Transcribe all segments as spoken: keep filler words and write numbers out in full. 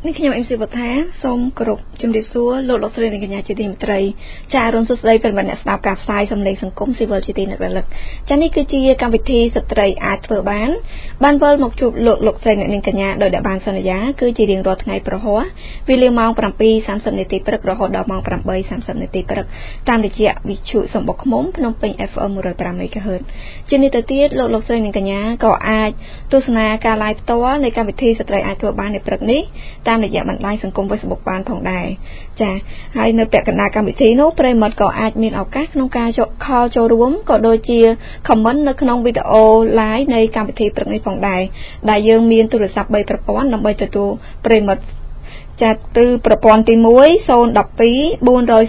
នេះខ្ញុំ em ស៊ី វត្ថាសូមគោរពជំរាបសួរលោកលោកស្រីនិងកញ្ញាជាទីមេត្រីចាអរុនសុស្ដីប្រិយមិត្តអ្នកស្ដាប់ការផ្សាយសំឡេងសង្គមស៊ីវិលជាទីអ្នករលឹកចានេះគឺជាកម្មវិធីស្ត្រីអាចធ្វើបានបានវិលមកជួបលោកលោកស្រីអ្នកនាងកញ្ញាដោយដែលបានសន្យាគឺជារៀងរាល់ថ្ងៃប្រហ័សវេលាម៉ោង bảy giờ ba mươi នាទីព្រឹករហូតដល់ម៉ោង tám giờ ba mươi នាទីព្រឹកតាមរយៈវិទ្យុសំបុកឃ្មុំភ្នំពេញ ép em một trăm lẻ năm MHz ជានេះទៅទៀតលោកលោកស្រីនិងកញ្ញាក៏អាចទស្សនាការ live ផ្ទាល់នៃកម្មវិធីស្ត្រីអាចធ្វើបាននៅព្រឹកនេះតាមរយៈបណ្ដាញសង្គម Facebook បានផងដែរចាហើយនៅពាក់កណ្ដាលកម្មវិធីនោះប្រិយមិត្តក៏អាចមានឱកាសក្នុងការចូលខលចូលរួមក៏ដូចជា comment នៅក្នុងវីដេអូ live នៃកម្មវិធីព្រឹកនេះផងដែរដែលយើងមានទូរស័ព្ទ 3 ប្រព័ន្ធដើម្បីទទួលប្រិយមិត្តចាត់គឺប្រព័ន្ធទី một 0 một hai 433 437 016 544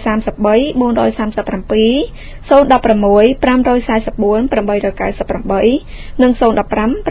898 និង 015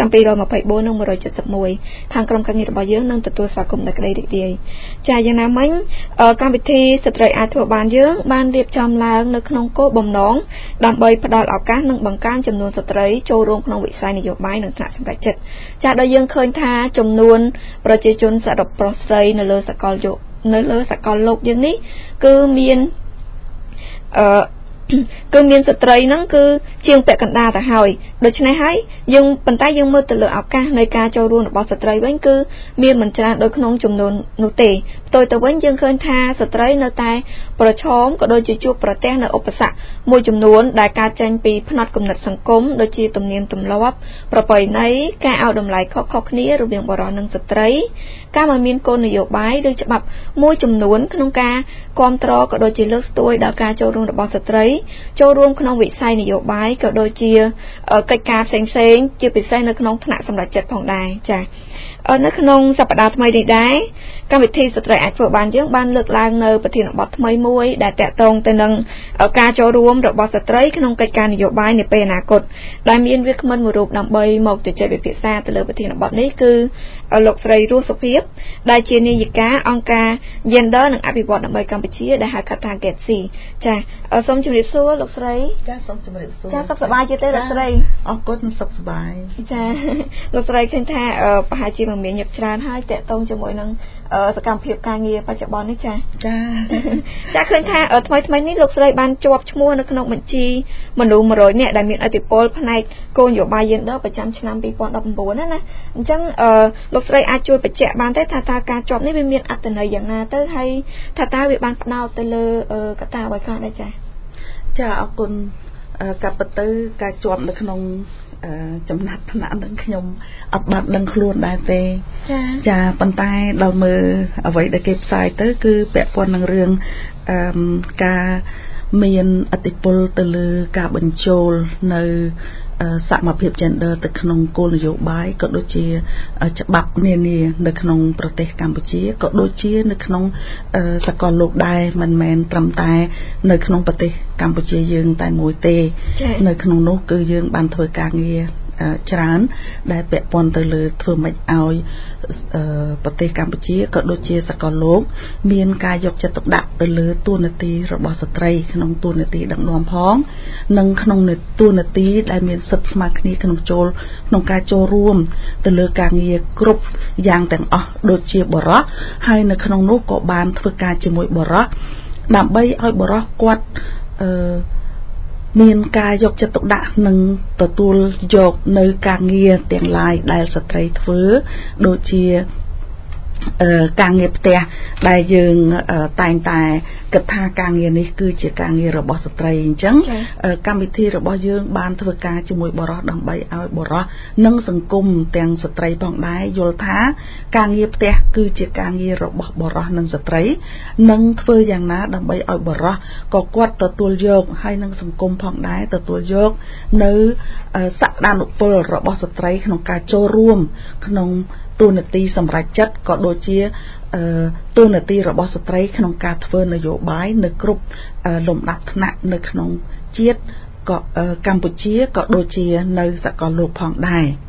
724 និង một bảy một ខាងក្រុមការងាររបស់យើងនឹងទទួលស្វាគមន៍ដោយក្តីរីករាយចាយ៉ាងណាមិញកម្មវិធីស្ត្រីអាចធ្វើបានយើងបានរៀបចំឡើងនៅក្នុងគោលបំណងដើម្បីផ្ដល់ឱកាសនិងបង្កើនចំនួនស្ត្រីចូលរួមក្នុងវិស័យនយោបាយនិងថ្នាក់សម្រេចចិត្តចាដោយយើងឃើញថាចំនួនប្រជាជនសរុបប្រុសស្រីនៅលើសកលលោកនៅលើសកលលោកយើងនេះគឺមានអឺគឺមានស្ត្រីហ្នឹងគឺជាងពាក់កណ្ដាលទៅហើយដូច្នេះហើយយើងប៉ុន្តែយើងមើលទៅលើឱកាសនៃការចូលរួមរបស់ស្ត្រីវិញគឺមានមិនច្រើនដូចក្នុងចំនួននោះទេផ្ទុយទៅវិញយើងឃើញថាស្ត្រីនៅតែប្រឈមក៏ដូចជាជួបប្រទះនៅឧបសគ្គមួយចំនួនដែលកើតចេញពីផ្នត់គំនិតសង្គមដូចជាទំនៀមទម្លាប់ប្រពៃណីការឲ្យតម្លៃខុសៗគ្នារវាងបុរសនិងស្ត្រីការមិនមានគោលនយោបាយឬច្បាប់មួយចំនួនក្នុងការគ្រប់គ្រងក៏ដូចជាលើកស្ទួយដល់ការចូលរួមរបស់ស្ត្រីចូលរួមក្នុងវិស័យនយោបាយក៏ដូចជាកិច្ចការផ្សេងៗជាពិសេសនៅក្នុងថ្នាក់សម្រេចចិត្តផងដែរចា៎នៅក្នុងសប្តាហ៍ថ្មីនេះដែរកម្មវិធីស្ត្រីអាចធ្វើបានយើងបានលើកឡើងនៅប្រធានបទថ្មីមួយដែលតាក់ទងទៅនឹងការចូលរួមរបស់ស្ត្រីក្នុងកិច្ចការនយោបាយនាពេលអនាគតដែលមានវាគ្មិនមួយរូបដើម្បីមកជជែកវិភាសាទៅលើប្រធានបទនេះគឺលោកស្រីរស់សុភាពដែលជានាយិកាអង្គការ Gender និងអភិវឌ្ឍន៍ដើម្បីកម្ពុជាដែលហៅកាត់ថា ហ្គេត ស៊ី ចាសូមជម្រាបសួរលោកស្រីចាសូមជម្រាបសួរចាសុខសប្បាយទេលោកស្រីអរគុណសុខសប្បាយចាលោកស្រីឃើញថាប្រហែលជាមានញឹកច្រើនហើយតាក់ទងជាមួយនឹងសកម្មភាពការងារបច្ចុប្បន្ននេះចាចាចាឃើញថាថ្មីថ្មីនេះលោកស្រីបានជាប់ឈ្មោះនៅក្នុងបញ្ជីមនុស្ស một trăm នាក់ដែលមានឥទ្ធិពលផ្នែកគោលនយោបាយយេនឌ័រប្រចាំឆ្នាំ hai không một chín ណាណាអញ្ចឹងលោកស្រីអាចជួយបញ្ជាក់បានទេថាតើការជាប់នេះវាមានអត្ថន័យយ៉ាងណាទៅហើយថាតើវាបានផ្ដោតទៅលើកត្តាអ្វីខ្លះដែរចាចាអរគុណកាប់ទៅការជាប់នៅក្នុងចំណាត់ថ្នាក់នឹងខ្ញុំអត់បានដឹងខ្លួនដែរទេចាចាប៉ុន្តែដល់មើលអ្វីដែលគេផ្សាយទៅគឺពាក់ព័ន្ធនឹងរឿងអឺការមានឥទ្ធិពលទៅលើការបញ្ចូលនៅសមភាព gender ទៅក្នុងគោលនយោបាយក៏ដូចជាច្បាប់នានានៅក្នុងប្រទេសកម្ពុជាក៏ដូចជានៅក្នុងសកលលោកដែរមិនមែនត្រឹមតែនៅក្នុងប្រទេសកម្ពុជាយើងតែមួយទេនៅក្នុងនោះគឺយើងបានធ្វើការងារច្រើនដែលពាក់ព័ន្ធទៅលើធ្វើម៉េចឲ្យប្រទេសកម្ពុជាក៏ដូចជាសកលលោកមានការយកចិត្តទុកដាក់ទៅលើតួនាទីរបស់ស្ត្រីក្នុងតួនាទីដឹកនាំផងនិងក្នុងតួនាទីដែលមានសិទ្ធិស្មើគ្នាក្នុងចូលក្នុងការចូលរួមទៅលើការងារគ្រប់យ៉ាងទាំងអស់ដូចជាបរិសុទ្ធហើយនៅក្នុងនោះក៏បានធ្វើការជាមួយបរិសុទ្ធដើម្បីឲ្យបរិសុទ្ធគាត់អឺមានការយកចិត្តទុកដាក់និងទទួលយកនៅការងារទាំងឡាយដែលស្ត្រីធ្វើដូចជាការងារផ្ទះដែលយើងតែងតែគិតថាការងារនេះគឺជាការងាររបស់ស្ត្រីអញ្ចឹងកម្មវិធីរបស់យើងបានធ្វើការជាមួយបរិសុទ្ធដើម្បីឲ្យបរិសុទ្ធនិងសង្គមទាំងស្ត្រីផងដែរយល់ថាការងារផ្ទះគឺជាការងាររបស់បរិសុទ្ធនិងស្ត្រីនិងធ្វើយ៉ាងណាដើម្បីឲ្យបរិសុទ្ធក៏គាត់ទទួលយកហើយនិងសង្គមផងដែរទទួលយកនៅសក្តានុពលរបស់ស្ត្រីក្នុងការចូលរួមក្នុងតួនាទីសម្រេចចិត្តក៏ដូចជាតួនាទីរបស់ស្ត្រីក្នុងការធ្វើនយោបាយនៅគ្រប់លំដាប់ថ្នាក់នៅក្នុងជាតិក៏កម្ពុជាក៏ដូចជានៅសកលលោកផងដែរ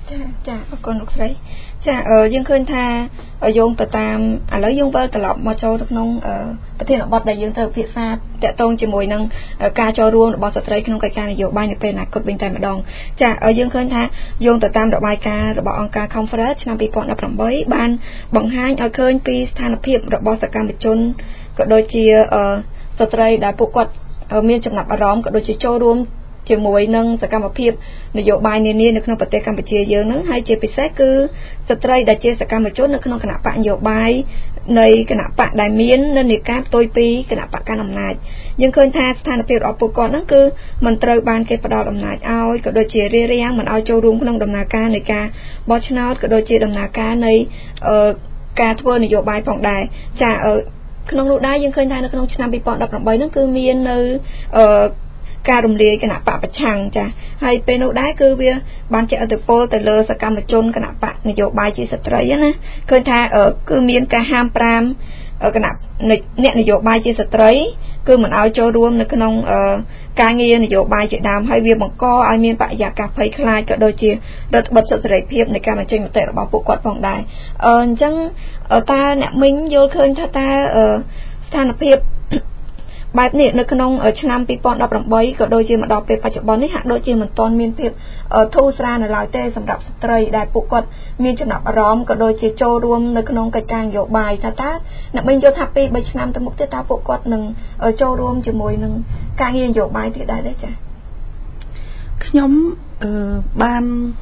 ចាចាអរគុណលោកស្រីចាអឺយើងឃើញថាយោងទៅតាមឥឡូវយើងវិលត្រឡប់មកចូលទៅក្នុងប្រធានបទដែលយើងត្រូវពិភាក្សាតាក់ទងជាមួយនឹងការចូលរួមរបស់ស្ត្រីក្នុងកិច្ចការនយោបាយនៅពេលអនាគតវិញតែម្ដងចាយើងឃើញថាយោងទៅតាមរបាយការណ៍របស់អង្គការ Conference ឆ្នាំtwo thousand eighteenបានបង្ហាញឲ្យឃើញពីស្ថានភាពរបស់សកម្មជនក៏ដូចជាស្ត្រីដែលពួកគាត់មានចំណាប់អារម្មណ៍ក៏ដូចជាចូលរួមជាមួយនឹងសកម្មភាពនយោបាយនានានៅក្នុងប្រទេសកម្ពុជាយើងហ្នឹងហើយជាពិសេសគឺស្ត្រីដែលជាសកម្មជននៅក្នុងគណៈបកនយោបាយនៃគណៈបកដែលមាននិន្នាការផ្ទុយពីគណៈបកកណ្ដាលអំណាចយើងឃើញថាស្ថានភាពរបស់ពួកគាត់ហ្នឹងគឺមិនត្រូវបានគេផ្ដល់អំណាចឲ្យក៏ដូចជារារាំងមិនឲ្យចូលរួមក្នុងដំណើរការនៃការបោះឆ្នោតក៏ដូចជាដំណើរការនៃការធ្វើនយោបាយផងដែរចាក្នុងនោះដែរយើងឃើញថានៅក្នុងឆ្នាំtwo thousand eighteenហ្នឹងគឺមាននៅការរំលាយគណៈបកប្រឆាំងចាហើយពេលនោះដែរគឺវាបានជះឥទ្ធិពលទៅលើសកម្មជនគណៈបកនយោបាយជាស្ត្រីណាឃើញថាគឺមានការហាមប្រាមគណៈអ្នកនយោបាយជាស្ត្រីគឺមិនឲ្យចូលរួមនៅក្នុងការងារនយោបាយជាដើមហើយវាបង្កឲ្យមានបរិយាកាសភ័យខ្លាចក៏ដូចជារដ្ឋបិទសិទ្ធិសេរីភាពនៃការបញ្ចេញមតិរបស់ពួកគាត់ផងដែរអញ្ចឹងតើអ្នកមីងយល់ឃើញថាតើស្ថានភាពបែបនេះនៅក្នុងឆ្នាំtwo thousand eighteenក៏ដូចជាមកដល់ពេលបច្ចុប្បន្ននេះហាក់ដូចជាមិនទាន់មានភាពធូរស្រាលនៅឡើយទេសម្រាប់ស្ត្រីដែលពួកគាត់មានចំណាប់អារម្មណ៍ក៏ដូចជាចូលរួមនៅក្នុងកិច្ចការនយោបាយថាតើអ្នកមីងយល់ថាtwo threeឆ្នាំទៅមុខទៀតតើពួកគាត់នឹងចូលរួមជាមួយនឹងការងារនយោបាយទៀតដែរទេចា៎ខ្ញុំបាន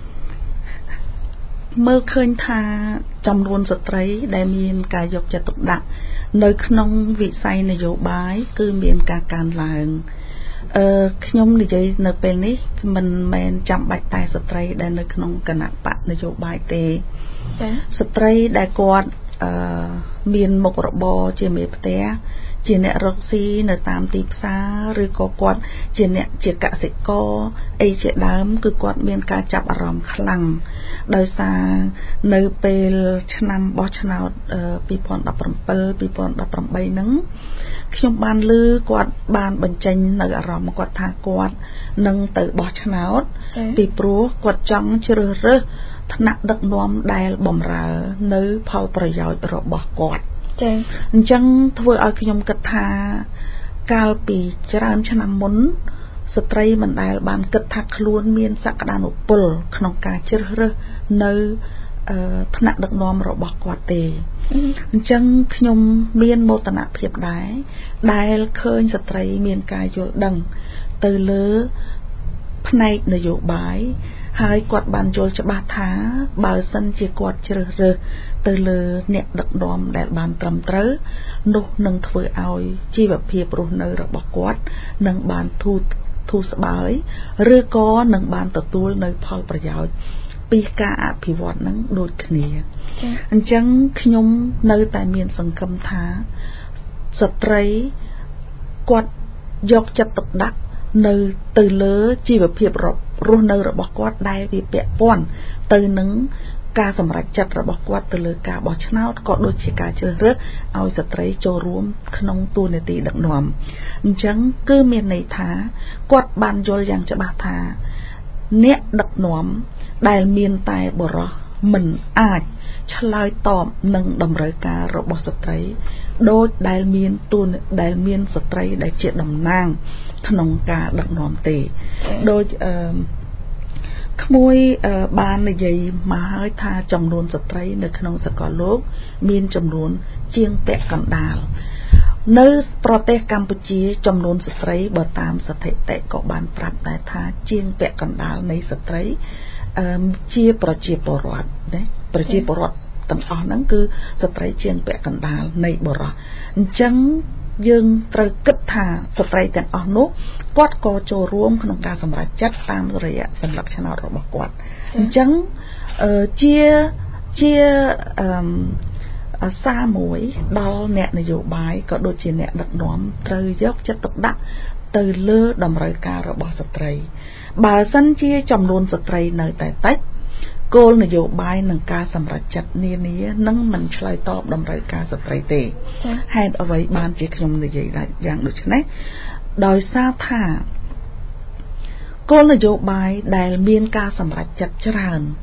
មើលឃើញថាចំនួនស្ត្រីដែលមានការយកចិត្តទុកដាក់នៅក្នុងវិស័យនយោបាយគឺមានការកើនឡើងអឺខ្ញុំនិយាយនៅពេលនេះមិនមែនចាំបាច់តែស្ត្រីដែលនៅក្នុងគណៈបកនយោបាយទេចា៎ស្ត្រីដែលគាត់អឺមានមុខរបរជាមេផ្ទះជាអ្នករកស៊ីនៅតាមទីផ្សារឬក៏គាត់ជាអ្នកជាកសិករអីជាដើមគឺគាត់មានការចាប់អារម្មណ៍ខ្លាំងដោយសារនៅពេលឆ្នាំបោះឆ្នោតtwo thousand seventeen two thousand eighteenហ្នឹងខ្ញុំបានឮគាត់បានបញ្ចេញនៅអារម្មណ៍គាត់ថាគាត់នឹងទៅបោះឆ្នោតពីព្រោះគាត់ចង់ជ្រើសរើសថ្នាក់ដឹកនាំដែលបំរើនៅផលប្រយោជន៍របស់គាត់ចា៎អញ្ចឹងធ្វើឲ្យខ្ញុំគិតថាកាលពីច្រើនឆ្នាំមុនស្ត្រីមិនដែលបានគិតថាខ្លួនមានសក្តានុពលក្នុងការជ្រើសរើសនៅថ្នាក់ដឹកនាំរបស់គាត់ទេអញ្ចឹងខ្ញុំមានមោទនភាពដែរដែលឃើញស្ត្រីមានការយល់ដឹងទៅលើផ្នែកនយោបាយហើយគាត់បានយល់ច្បាស់ថាបើសិនជាគាត់ជ្រើសរើសទៅលើអ្នកដឹកនាំដែលបានត្រឹមត្រូវនោះនឹងធ្វើឲ្យជីវភាពរស់នៅរបស់គាត់នឹងបានធូរធូរស្បើយឬក៏នឹងបានទទួលនៅផលប្រយោជន៍ពីការអភិវឌ្ឍនឹងដូចគ្នាអញ្ចឹងខ្ញុំនៅតែមានសង្ឃឹមថាស្ត្រីគាត់យកចិត្តទុកដាក់នៅទៅលើជីវភាពរស់នៅរបស់គាត់ដែលវាពាក់ព័ន្ធទៅនឹងការសម្រេចចិត្តរបស់គាត់ទៅលើការបោះឆ្នោតក៏ដូចជាការជ្រើសរើសឲ្យស្ត្រីចូលរួមក្នុងតួនាទីដឹកនាំអញ្ចឹងគឺមានន័យថាគាត់បានយល់យ៉ាងច្បាស់ថាអ្នកដឹកនាំដែលមានតែបុរសមិនអាចឆ្លើយតបនឹងតម្រូវការរបស់ស្ត្រីដូចដែលមានតួដែលមានស្ត្រីដែលជាតំណាងក្នុងការដឹកនាំទេដូចអឺក្មួយបាននិយាយមកហើយថាចំនួនស្ត្រីនៅក្នុងសកលលោកមានចំនួនជាងពាក់កណ្ដាលនៅប្រទេសកម្ពុជាចំនួនស្ត្រីបើតាមស្ថិតិក៏បានប្រាប់ដែរថាជាងពាក់កណ្ដាលនៃស្ត្រីជាប្រជាពលរដ្ឋណាប្រជាពលរដ្ឋទាំងអស់ហ្នឹងគឺស្ត្រីជាងពាក់កណ្ដាលនៃបុរសអញ្ចឹងយើងត្រូវគិតថាស្ត្រីទាំងអស់នោះគាត់ក៏ចូលរួមក្នុងការសម្រេចចិត្តតាមរយៈសញ្ញាឆ្នោតរបស់គាត់អញ្ចឹងជាជាអឺសារមួយដល់អ្នកនយោបាយក៏ដូចជាអ្នកដឹកនាំត្រូវយកចិត្តទុកដាក់ទៅលើតម្រូវការរបស់ស្ត្រីបើសិនជាចំនួនស្ត្រីនៅតែតិចគោលនយោបាយនិងការសម្រេចចិត្តនានានឹងមិនឆ្លើយតបតម្រូវការស្ត្រីទេហេតុអ្វីបានជាខ្ញុំនិយាយយ៉ាងដូចនេះដោយសារថាគោលនយោបាយដែលមានការសម្រេចចិត្តច្រើន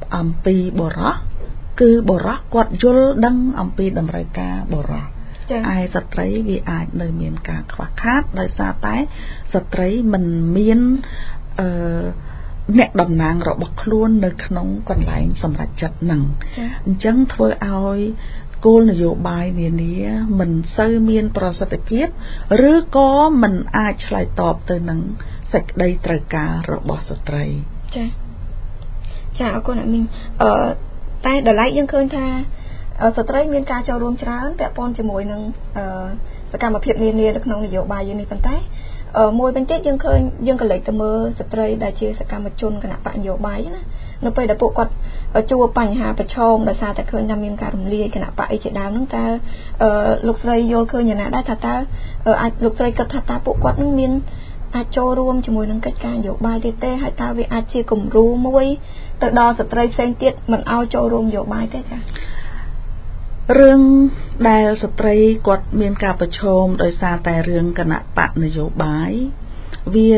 អំពីបរោះគឺបរោះគាត់យល់ដឹងអំពីតម្រូវការបរោះឯស្ត្រីវាអាចនៅមានការខ្វះខាតដោយសារតែស្ត្រីមិនមានអឺអ្នកតំណាងរបស់ខ្លួននៅក្នុងកន្លែងសម្រេចចិត្តនឹងអញ្ចឹងធ្វើឲ្យគោលនយោបាយនានាមិនសូវមានប្រសិទ្ធភាពឬក៏មិនអាចឆ្លើយតបទៅនឹងសេចក្តីត្រូវការរបស់ស្ត្រីចាចាអរគុណអ្នកមីងអឺតែដល់ឡែកយើងឃើញថាស្ត្រីមានការចូលរួមច្រើនពាក់ព័ន្ធជាមួយនឹងសកម្មភាពនានានៅក្នុងនយោបាយយើងនេះប៉ុន្តែមួយវិញទៀតយើងឃើញយើងក៏លេចទៅមើលស្ត្រីដែលជាសកម្មជនគណៈបកនយោបាយណានៅពេលដែលពួកគាត់ជួបបញ្ហាប្រឈមដោយសារតែឃើញថាមានការរំលាយគណៈបកអីជាដើមហ្នឹងតើលោកស្រីយល់ឃើញយ៉ាងណាដែរថាតើអាចលោកស្រីគិតថាតើពួកគាត់នឹងមានអាចចូលរួមជាមួយនឹងកិច្ចការនយោបាយទៀតទេហើយតើវាអាចជាគំរូមួយទៅដល់ស្ត្រីផ្សេងទៀតមិនឲ្យចូលរួមនយោបាយទេចា៎រឿងដែលស្ត្រីគាត់មានការប្រឈមដោយសារតែរឿងគណៈបកនយោបាយវា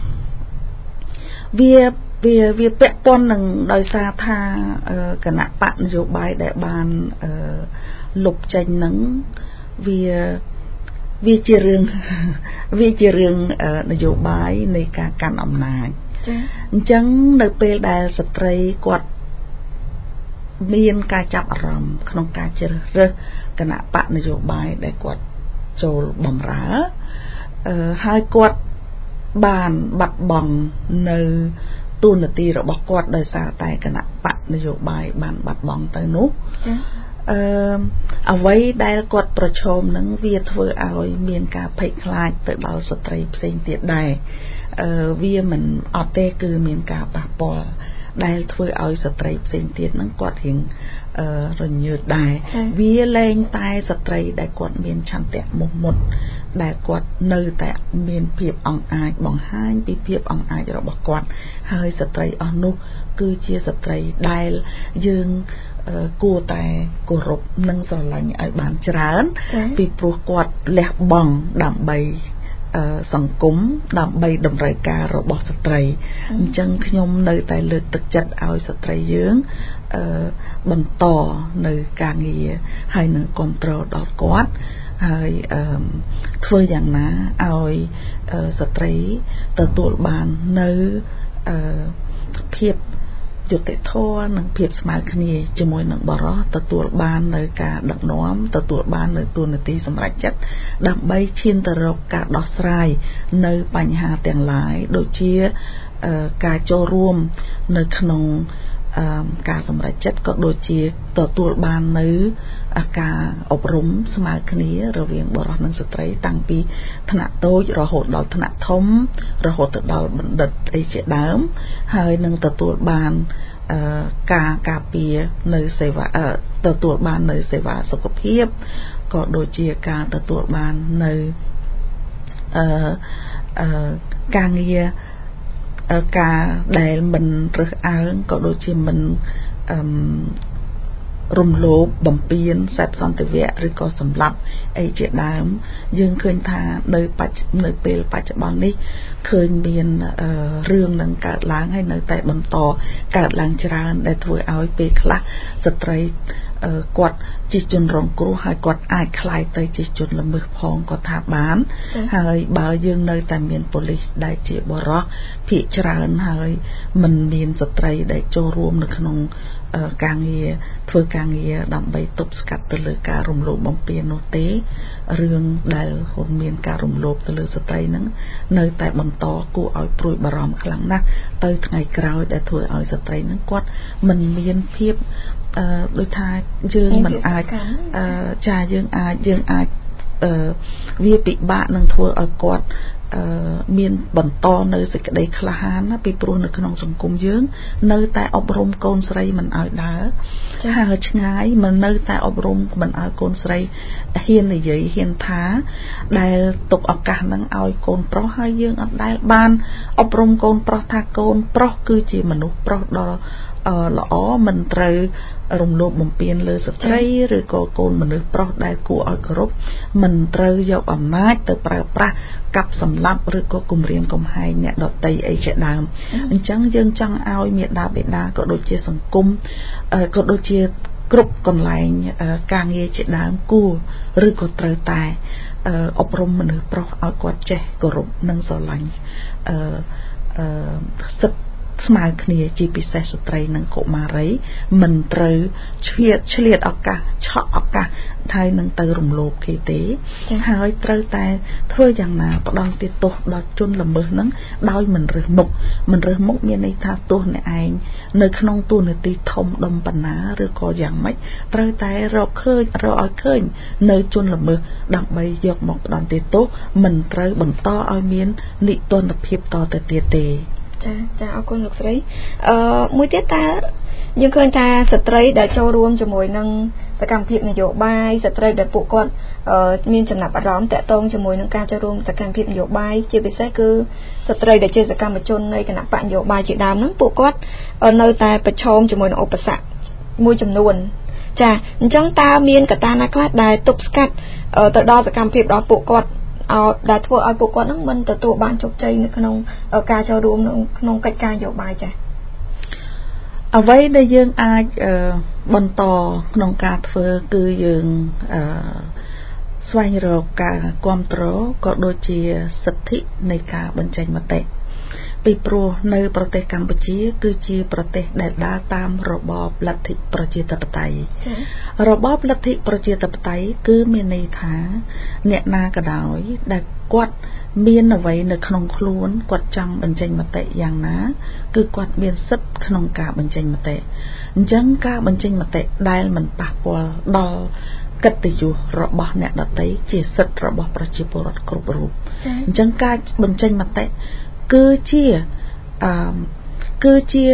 វាវាវាពាក់ព័ន្ធនឹងដោយសារថាគណៈបកនយោបាយដែលបានលុបចេញនឹងវាវាជារឿងវាជារឿងនយោបាយនៃការកាន់អំណាចចា៎អញ្ចឹងនៅពេលដែលស្ត្រីគាត់មានការចាប់អារម្មណ៍ក្នុងការជ្រើសរើសគណៈបកនយោបាយដែលគាត់ចូលបម្រើអឺហើយគាត់បានបាត់បង់នៅតួនាទីរបស់គាត់ដោយសារតែគណៈបកនយោបាយបានបាត់បង់ទៅនោះចា៎អឺអ្វីដែលគាត់ប្រឈមនឹងវាធ្វើឲ្យមានការភ័យខ្លាចទៅដល់ស្ត្រីផ្សេងទៀតដែរអឺវាមិនអត់ទេគឺមានការប៉ះពាល់ដែលធ្វើឲ្យស្ត្រីផ្សេងទៀតហ្នឹងគាត់រៀងអឺរញើតដែរវាលែងតែស្ត្រីដែលគាត់មានឆន្ទៈមុះមុតដែលគាត់នៅតែមានភាពអង្អាចបង្ហាញពីភាពអង្អាចរបស់គាត់ហើយស្ត្រីអស់នោះគឺជាស្ត្រីដែលយើងគួរតែគោរពនិងស្រឡាញ់ឲ្យបានច្រើនពីព្រោះគាត់លះបង់ដើម្បីសង្គមដើម្បីតម្រូវការរបស់ស្ត្រីអញ្ចឹងខ្ញុំនៅតែលើកទឹកចិត្តឲ្យស្ត្រីយើងបន្តនៅការងារហើយនឹងគ្រប់គ្រងដល់គាត់ហើយធ្វើយ៉ាងណាឲ្យស្ត្រីទទួលបាននៅភាពយុត្តិធម៌និងភាពស្មើគ្នាជាមួយនឹងបរិសុទ្ធទទួលបាននៅការដឹកនាំទទួលបាននៅទូនាទីសម្រេចចិត្តដើម្បីឈានទៅរកការដោះស្រាយនៅបញ្ហាទាំងឡាយដូចជាការចូលរួមនៅក្នុងការសម្រេចចិត្តក៏ដូចជាទទួលបាននៅការអប់រំស្មើគ្នារវាងបុរសនិងស្ត្រីតាំងពីថ្នាក់តូចរហូតដល់ថ្នាក់ធំរហូតទៅដល់បណ្ឌិតអីជាដើមហើយនឹងទទួលបានការការពារនៅសេវាទទួលបាននៅសេវាសុខភាពក៏ដូចជាការទទួលបាននៅអឺការងារការដែលមិនរើសអើងក៏ដូចជាមិនអឺរំលោភបំពានសត្វសន្តិវៈឬក៏សម្លាប់អីជាដើមយើងឃើញថានៅបច្ចនៅពេលបច្ចុប្បន្ននេះឃើញមានរឿងនឹងកើតឡើងហើយនៅតែបន្តកើតឡើងច្រើនដែលធ្វើឲ្យពេលខ្លះស្ត្រីគាត់ជាជនរងគ្រោះហើយគាត់អាចក្លាយទៅជាជនល្មើសផងក៏ថាបានហើយបើយើងនៅតែមានប៉ូលីសដែលជាបរិសុទ្ធភាគច្រើនហើយមិនមានស្ត្រីដែលចូលរួមនៅក្នុងការងារធ្វើការងារដើម្បីទប់ស្កាត់ទៅលើការរំលោភបំពាននោះទេរឿងដែលហ៊ុនមានការរំលោភទៅលើស្ត្រីហ្នឹងនៅតែបន្តគួរឲ្យព្រួយបារម្ភខ្លាំងណាស់ទៅថ្ងៃក្រោយដែលធ្វើឲ្យស្ត្រីហ្នឹងគាត់មិនមានភាពអឺដូចថាយើងមិនអាចអឺចាយើងអាចយើងអាចអឺវាពិបាកនឹងធ្វើឲ្យគាត់អឺមានបន្តនៅសេចក្តីក្លាហានណាពីព្រោះនៅក្នុងសង្គមយើងនៅតែអប់រំកូនស្រីមិនឲ្យដើរចាហើយឆ្ងាយមិននៅតែអប់រំមិនឲ្យកូនស្រីហ៊ាននិយាយហ៊ានថាដែលទុកឱកាសហ្នឹងឲ្យកូនប្រុសហើយយើងអត់ដែលបានអប់រំកូនប្រុសថាកូនប្រុសគឺជាមនុស្សប្រុសដ៏ល្អមិនត្រូវរំលោភបំពានលើស្ត្រីឬក៏កូនមនុស្សប្រុសដែលគួរឲ្យគោរពមិនត្រូវយកអំណាចទៅប្រើប្រាស់កាប់សម្លាប់ឬក៏គំរាមកំហែងអ្នកដទៃអីជាដើមអញ្ចឹងយើងចង់ឲ្យមាតាបិតាក៏ដូចជាសង្គមក៏ដូចជាគ្រប់កន្លែងការងារជាដើមគួរឬក៏ត្រូវតែអប់រំមនុស្សប្រុសឲ្យគាត់ចេះគោរពនិងស្រឡាញ់អឺអឺសិទ្ធិស្មើគ្នាជាពិសេសស្ត្រីនិងកុមារីមិនត្រូវឆ្លៀតឆ្លៀតឱកាសឆក់ឱកាសហើយនឹងទៅរំលោភគេទេហើយត្រូវតែធ្វើយ៉ាងណាផ្ដង់ទោសដល់ជនល្មើសហ្នឹងដោយមិនរើសមុខមិនរើសមុខមានន័យថាទោសអ្នកឯងនៅក្នុងទូនាទីធំដុំប៉ុណ្ណាឬក៏យ៉ាងម៉េចត្រូវតែរកឃើញរកឲ្យឃើញនៅជនល្មើសដើម្បីយកមកផ្ដង់ទោសមិនត្រូវបន្តឲ្យមាននិទានភាពតទៅទៀតទេចាចាអរគុណលោកស្រីអឺមួយទៀតតើយើងឃើញថាស្ត្រីដែលចូលរួមជាមួយនឹងសកម្មភាពនយោបាយស្ត្រីដែលពួកគាត់មានចំណាប់អារម្មណ៍តាក់ទងជាមួយនឹងការចូលរួមសកម្មភាពនយោបាយជាពិសេសគឺស្ត្រីដែលជាសកម្មជននៃគណៈបកនយោបាយជាដើមហ្នឹងពួកគាត់នៅតែប្រឈមជាមួយនឹងឧបសគ្គមួយចំនួនចាអញ្ចឹងតើមានកត្តាណាខ្លះដែលទប់ស្កាត់ទៅដល់សកម្មភាពរបស់ពួកគាត់ដែលធ្វើឲ្យពួកគាត់នឹងមិនទទួលបានជោគជ័យនៅក្នុងការចូលរួមក្នុងកិច្ចការនយោបាយចា៎អ្វីដែលយើងអាចបន្តក្នុងការធ្វើគឺយើងស្វែងរកការគាំទ្រក៏ដូចជាសិទ្ធិនៃការបញ្ចេញមតិពីព្រោះនៅប្រទេសកម្ពុជាគឺជាប្រទេសដែលដើរតាមរបបលទ្ធិប្រជាធិបតេយ្យរបបលទ្ធិប្រជាធិបតេយ្យគឺមានន័យថាអ្នកណាក៏ដោយដែលគាត់មានអ្វីនៅក្នុងខ្លួនគាត់ចង់បញ្ចេញមតិយ៉ាងណាគឺគាត់មានសិទ្ធិក្នុងការបញ្ចេញមតិអញ្ចឹងការបញ្ចេញមតិដែលមិនប៉ះពាល់ដល់កិត្តិយសរបស់អ្នកដទៃជាសិទ្ធិរបស់ប្រជាពលរដ្ឋគ្រប់រូបអញ្ចឹងការបញ្ចេញមតិគឺជាអឺគឺជា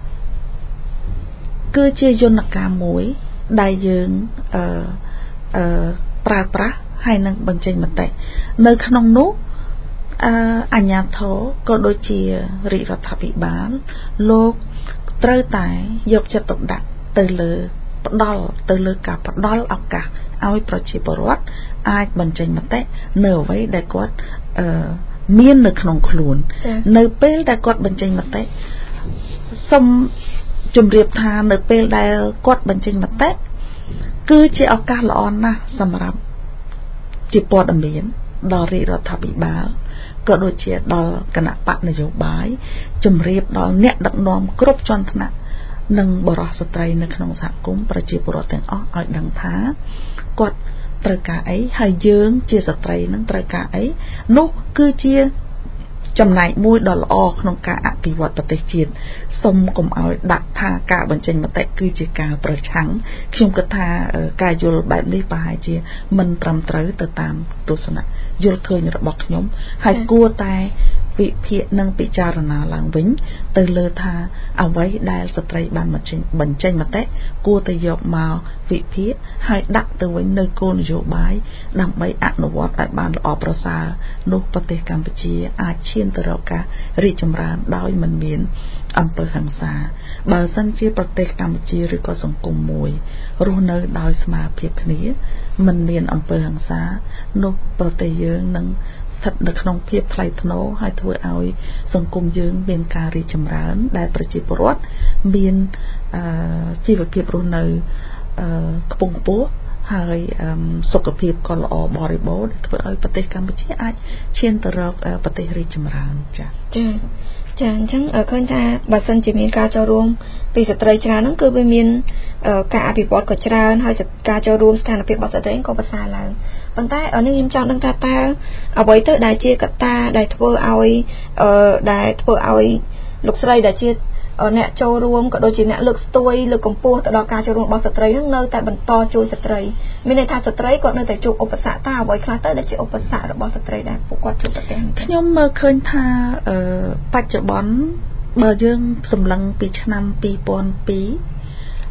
គឺជាយន្តការមួយដែលយើងអឺអឺប្រើប្រាស់ហើយនឹងបញ្ចេញមតិនៅក្នុងនោះអឺអាជ្ញាធរក៏ដូចជារាជរដ្ឋាភិបាលលោកត្រូវតែយកចិត្តទុកដាក់ទៅលើផ្ដល់ទៅលើការផ្ដល់ឱកាសឲ្យប្រជាពលរដ្ឋអាចបញ្ចេញមតិនៅអ្វីដែលគាត់អឺមាននៅក្នុងខ្លួននៅពេលដែលគាត់បញ្ចេញមតិសូមជម្រាបថានៅពេលដែលគាត់បញ្ចេញមតិគឺជាឱកាសល្អណាស់សម្រាប់ជាព័ត៌មានដល់រាជរដ្ឋាភិបាលក៏ដូចជាដល់គណៈបកនយោបាយជម្រាបដល់អ្នកដឹកនាំគ្រប់ជាន់ថ្នាក់និងបរិសុទ្ធស្ត្រីនៅក្នុងសហគមន៍ប្រជាពលរដ្ឋទាំងអស់ឲ្យដឹងថាគាត់ត្រូវការអីហើយយើងជាស្ត្រីនឹងត្រូវការអីនោះគឺជាចំណែកមួយដ៏ល្អក្នុងការអភិវឌ្ឍប្រទេសជាតិសូមកុំឲ្យដាក់ថាការបញ្ចេញមតិគឺជាការប្រឆាំងខ្ញុំគិតថាការយល់បែបនេះប្រហែលជាមិនត្រឹមត្រូវទៅតាមទស្សនៈយល់ឃើញរបស់ខ្ញុំហើយគួរតែវិភាគនិងពិចារណាឡើងវិញទៅលើថាអ្វីដែលស្ត្រីបានបញ្ចេញបញ្ចេញមតិគួរតែយកមកវិភាគហើយដាក់ទៅវិញនៅគោលនយោបាយដើម្បីអនុវត្តឲ្យបានល្អប្រសើរនោះប្រទេសកម្ពុជាអាចឈានទៅរកការរីកចម្រើនដោយមិនមានអំពើហិង្សាបើសិនជាប្រទេសកម្ពុជាឬក៏សង្គមមួយរស់នៅដោយស្មារតីគ្នាមិនមានអំពើហិង្សានោះប្រទេសយើងនឹងស្ថិតនៅក្នុងភាពថ្លៃថ្នូរហើយធ្វើឲ្យសង្គមយើងមានការរីកចម្រើនដែលប្រជាពលរដ្ឋមានជីវភាពរស់នៅខ្ពង់ខ្ពស់ហើយសុខភាពក៏ល្អបរិបូរណ៍ធ្វើឲ្យប្រទេសកម្ពុជាអាចឈានទៅរកប្រទេសរីកចម្រើនចា៎ចា៎ចាអញ្ចឹងឃើញថាបើសិនជាមានការចូលរួមពីស្ត្រីច្រើនហ្នឹងគឺវាមានការអភិវឌ្ឍក៏ច្រើនហើយការចូលរួមស្ថានភាពរបស់ស្ត្រីក៏ប្រសើរឡើងប៉ុន្តែនេះខ្ញុំចង់ដឹងថាតើអ្វីទៅដែលជាកត្តាដែលធ្វើឲ្យដែលធ្វើឲ្យលោកស្រីដែលជាអ្នកចូលរួមក៏ដូចជាអ្នកលើកស្ទួយលើកកម្ពស់ទៅដល់ការចូលរួមរបស់ស្ត្រីហ្នឹងនៅតែបន្តជួយស្ត្រីមានន័យថាស្ត្រីគាត់នៅតែជួបឧបសគ្គតើអ្វីខ្លះទៅដែលជាឧបសគ្គរបស់ស្ត្រីដែលពួកគាត់ជួបប្រទះខ្ញុំមើលឃើញថាបច្ចុប្បន្នបើយើងសម្លឹងពីឆ្នាំពីរពាន់ពីរ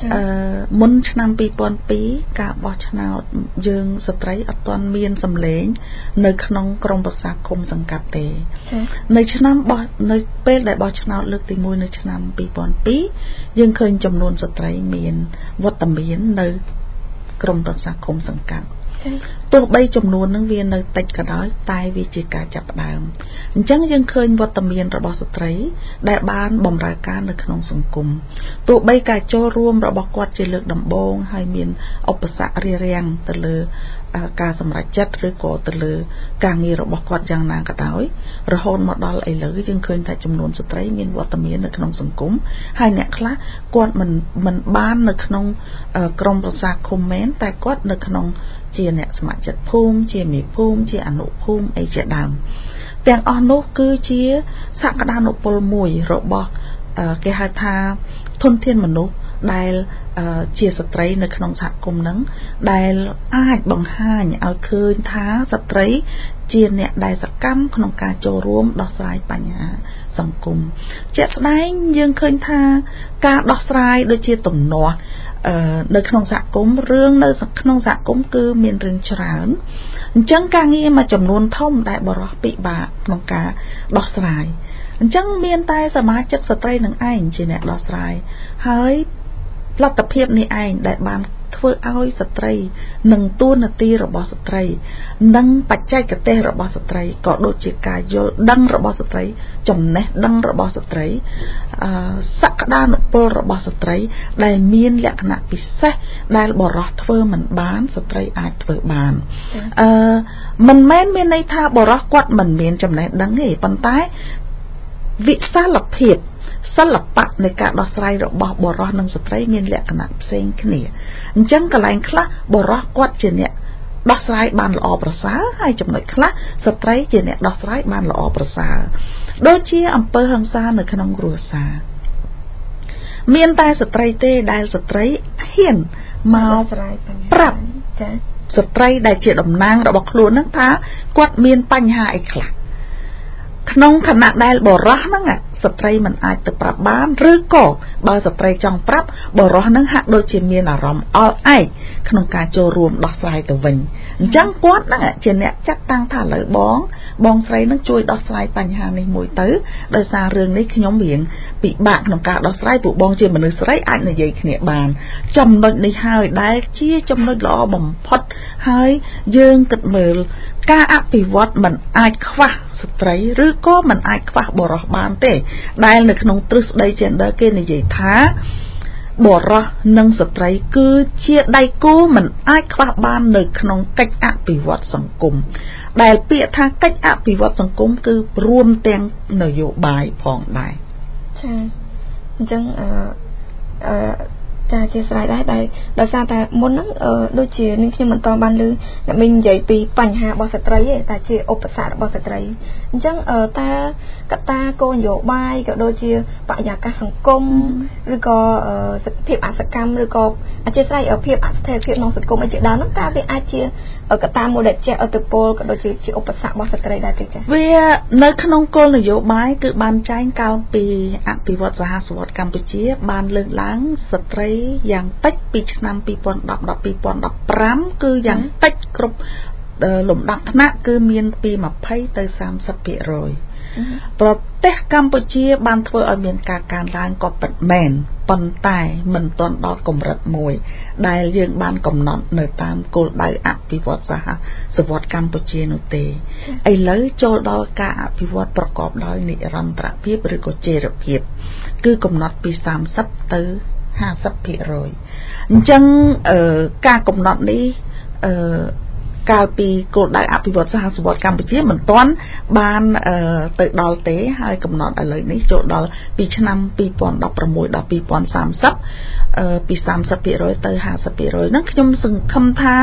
អឺមុនឆ្នាំពីរពាន់ពីរការបោះឆ្នោតយើងស្ត្រីអត់ទាន់មានសម្លេងនៅក្នុងក្រមប្រឹក្សាគុំសង្កាត់ទេនៅឆ្នាំបោះនៅពេលដែលបោះឆ្នោតលើកទីមួយនៅឆ្នាំពីរពាន់ពីរយើងឃើញចំនួនស្ត្រីមានវត្តមាននៅក្រមប្រឹក្សាគុំសង្កាត់ទោះបីចំនួននឹងវានៅតិចក៏ដោយតែវាជាការចាប់ផ្ដើមអញ្ចឹងយើងឃើញវត្តមានរបស់ស្ត្រីដែលបានបម្រើការនៅក្នុងសង្គមទោះបីការចូលរួមរបស់គាត់ជាលើកដំបូងហើយមានឧបសគ្គរារាំងទៅលើការសម្រេចចិត្តឬក៏ទៅលើការងាររបស់គាត់យ៉ាងណាក៏ដោយរហូតមកដល់ឥឡូវយើងឃើញថាចំនួនស្ត្រីមានវត្តមាននៅក្នុងសង្គមហើយអ្នកខ្លះគាត់មិនមិនបាននៅក្នុងក្រមប្រឹក្សាឃុំមែនតែគាត់នៅក្នុងជាអ្នកស្ម័គ្រចិត្តភូមិជាមេភូមិជាអនុភូមិអីជាដើមទាំងអស់នោះគឺជាសក្តានុពលមួយរបស់គេហៅថាធនធានមនុស្សដែលជាស្ត្រីនៅក្នុងសហគមន៍ហ្នឹងដែលអាចបង្ហាញឲ្យឃើញថាស្ត្រីជាអ្នកដែលសកម្មក្នុងការចូលរួមដោះស្រាយបញ្ហាសង្គមជាក់ស្ដែងយើងឃើញថាការដោះស្រាយដូចជាទំនាស់នៅក្នុងសហគមន៍រឿងនៅក្នុងសហគមន៍គឺមានរឿងច្រើនអញ្ចឹងការងារមួយចំនួនធំដែលបរិះពិបាកក្នុងការដោះស្រាយអញ្ចឹងមានតែសមាជិកស្ត្រីនឹងឯងជាអ្នកដោះស្រាយហើយលទ្ធភាពនេះឯងដែលបានធ្វើឲ្យស្ត្រីនិងតួនាទីរបស់ស្ត្រីនិងបច្ចេកទេសរបស់ស្ត្រីក៏ដូចជាការយល់ដឹងរបស់ស្ត្រីចំណេះដឹងរបស់ស្ត្រីអឺសក្តានុពលរបស់ស្ត្រីដែលមានលក្ខណៈពិសេសដែលបរិះធ្វើមិនបានស្ត្រីអាចធ្វើបានអឺមិនមែនមានន័យថាបរិះគាត់មិនមានចំណេះដឹងទេប៉ុន្តែវិសាលភាពសិល្បៈនៃការដោះស្រាយរបស់បុរសនិងស្ត្រីមានលក្ខណៈផ្សេងគ្នាអញ្ចឹងកន្លែងខ្លះបុរសគាត់ជាអ្នកដោះស្រាយបានល្អប្រសើរហើយចំណុចខ្លះស្ត្រីជាអ្នកដោះស្រាយបានល្អប្រសើរដូចជាអំពើហិង្សានៅក្នុងគ្រួសារមានតែស្ត្រីទេដែលស្ត្រីហ៊ានមកប្រាប់ចាស្ត្រីដែលជាតំណាងរបស់ខ្លួនហ្នឹងថាគាត់មានបញ្ហាអីខ្លះក្នុងខណៈដែលបរិះហ្នឹងស្ត្រីមិនអាចទៅប្រាប់បានឬក៏បើស្ត្រីចង់ប្រាប់បរិះហ្នឹងហាក់ដូចជាមានអារម្មណ៍អល់ឯកក្នុងការចូលរួមដោះស្រាយទៅវិញអញ្ចឹងគាត់ហ្នឹងជាអ្នកចាត់តាំងថាឥឡូវបងបងស្រីហ្នឹងជួយដោះស្រាយបញ្ហានេះមួយទៅដោយសាររឿងនេះខ្ញុំរៀងពិបាកក្នុងការដោះស្រាយពួកបងជាមនុស្សស្រីអាចនិយាយគ្នាបានចំណុចនេះហើយដែលជាចំណុចល្អបំផុតហើយយើងគិតមើលការអភិវឌ្ឍមិនអាចខ្វះស្ត្រីឬក៏មិនអាចខ្វះបុរសបានទេដែលនៅក្នុងទ្រឹស្ដី gender គេនិយាយថាបុរសនិងស្ត្រីគឺជាដៃគូមិនអាចខ្វះបាននៅក្នុងកិច្ចអភិវឌ្ឍសង្គមដែលពាក្យថាកិច្ចអភិវឌ្ឍសង្គមគឺរួមទាំងនយោបាយផងដែរចាអញ្ចឹងអឺអឺចាជាស្រ័យដែរដែលដោយសារតែមុនហ្នឹងដូចជានឹងខ្ញុំមិនតបានឮអ្នកមីងនិយាយពីបញ្ហារបស់ស្ត្រីទេតែជាឧបសគ្គរបស់ស្ត្រីអញ្ចឹងតើកត្តាគោលនយោបាយក៏ដូចជាបរិយាកាសសង្គមឬក៏ភាពអសកម្មឬក៏អធិស្ឋានភាពអស្ថិរភាពក្នុងសង្គមអីជាដើមហ្នឹងតើវាអាចជាកត្តាមួយដែលជះឥទ្ធិពលក៏ដូចជាជាឧបសគ្គរបស់ស្ត្រីដែរទេចា៎វានៅក្នុងគោលនយោបាយគឺបានចែងកាលពីអភិវឌ្ឍសហសវត្តកម្ពុជាបានលើកឡើងស្ត្រីយ៉ាងតិចពីឆ្នាំពីរពាន់ដប់ដល់ពីរពាន់ដប់ប្រាំគឺយ៉ាងតិចគ្រប់លំដាប់ថ្នាក់គឺមានពីยี่สิบទៅ 30% ប្រទេសកម្ពុជាបានធ្វើឲ្យមានការកើនឡើងក៏ពិតមែនប៉ុន្តែមិនទាន់ដល់កម្រិតមួយដែលយើងបានកំណត់នៅតាមគោលដៅអភិវឌ្ឍសហសវត្តកម្ពុជានោះទេឥឡូវចូលដល់ការអភិវឌ្ឍប្រកបដោយនិរន្តរភាពឬក៏ចីរភាពគឺកំណត់ពី30ទៅ50% អញ្ចឹងការកំណត់នេះកាលពីគោលដៅអភិវឌ្ឍសហសវត្តកម្ពុជាមិនទាន់បានទៅដល់ទេហើយកំណត់ឥឡូវនេះចូលដល់ពីឆ្នាំពីរពាន់ដប់ប្រាំមួយដល់ពីរពាន់សាមសិបពី 30% ទៅ 50% ហ្នឹងខ្ញុំសង្ឃឹមថា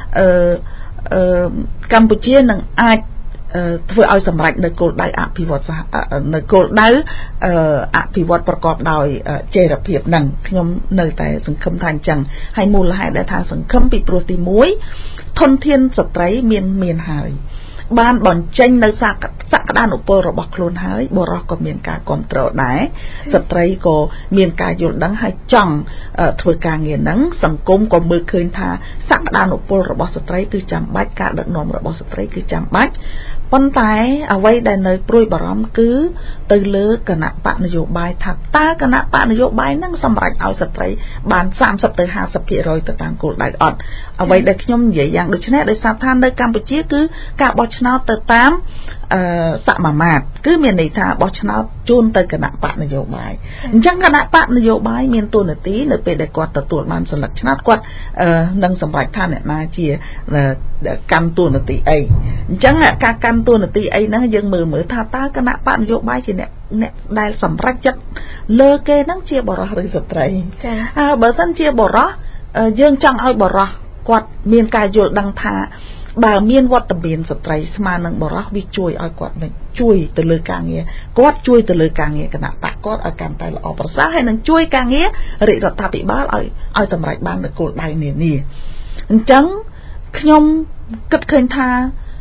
កម្ពុជានឹងអាចធ្វើឲ្យសម្រេចនៅគោលដៅអភិវឌ្ឍនៅគោលដៅអភិវឌ្ឍប្រកបដោយចីរភាពហ្នឹងខ្ញុំនៅតែសង្ឃឹមថាអញ្ចឹងហើយមូលហេតុដែលថាសង្ឃឹមពីព្រោះទីមួយធនធានស្ត្រីមានមានហើយបានបញ្ចេញនៅសក្តានុពលរបស់ខ្លួនហើយបុរសក៏មានការគ្រប់គ្រងដែរស្ត្រីក៏មានការយល់ដឹងហើយចង់ធ្វើការងារហ្នឹងសង្គមក៏មើលឃើញថាសក្តានុពលរបស់ស្ត្រីគឺចាំបាច់ការដឹកនាំរបស់ស្ត្រីគឺចាំបាច់ប៉ុន្តែអ្វីដែលនៅព្រួយបារម្ភគឺទៅលើគណៈបកនយោបាយថាតើគណៈបកនយោបាយហ្នឹងសម្រេចឲ្យស្ត្រីបានសាមសិបទៅហាសិបភាគរយទៅតាមគោលដៅអត់អ្វីដែលខ្ញុំនិយាយយ៉ាងដូចនេះដោយសារថានៅកម្ពុជាគឺការបោះឆ្នោតទៅតាមអឺសមាមាត្រគឺមានន័យថាបោះឆ្នោតជូនទៅគណៈបកនយោបាយអញ្ចឹងគណៈបកនយោបាយមានតួនាទីនៅពេលដែលគាត់ទទួលបានសិលឹកឆ្នោតគាត់នឹងសម្រេចថាអ្នកណាជាកម្មតួនាទីអីអញ្ចឹងការកម្មតួនាទីអីហ្នឹងយើងមើលមើលថាតើគណៈបកនយោបាយជាអ្នកអ្នកដែលសម្រេចចិត្តលើគេហ្នឹងជាបរិសុទ្ធឬស្ត្រីចា៎ហើយបើសិនជាបរិសុទ្ធយើងចង់ឲ្យបរិសុទ្ធគាត់មានការយល់ដឹងថាបើមានវត្តមានស្ត្រីស្មើនឹងបរិសុទ្ធវាជួយឲ្យគាត់នឹងជួយទៅលើការងារគាត់ជួយទៅលើការងារគណៈបកគាត់ឲ្យកាន់តែល្អប្រសើរហើយនឹងជួយការងាររាជរដ្ឋាភិបាលឲ្យឲ្យសម្រេចបាននូវគោលដៅនានាអញ្ចឹងខ្ញុំគិតឃើញថា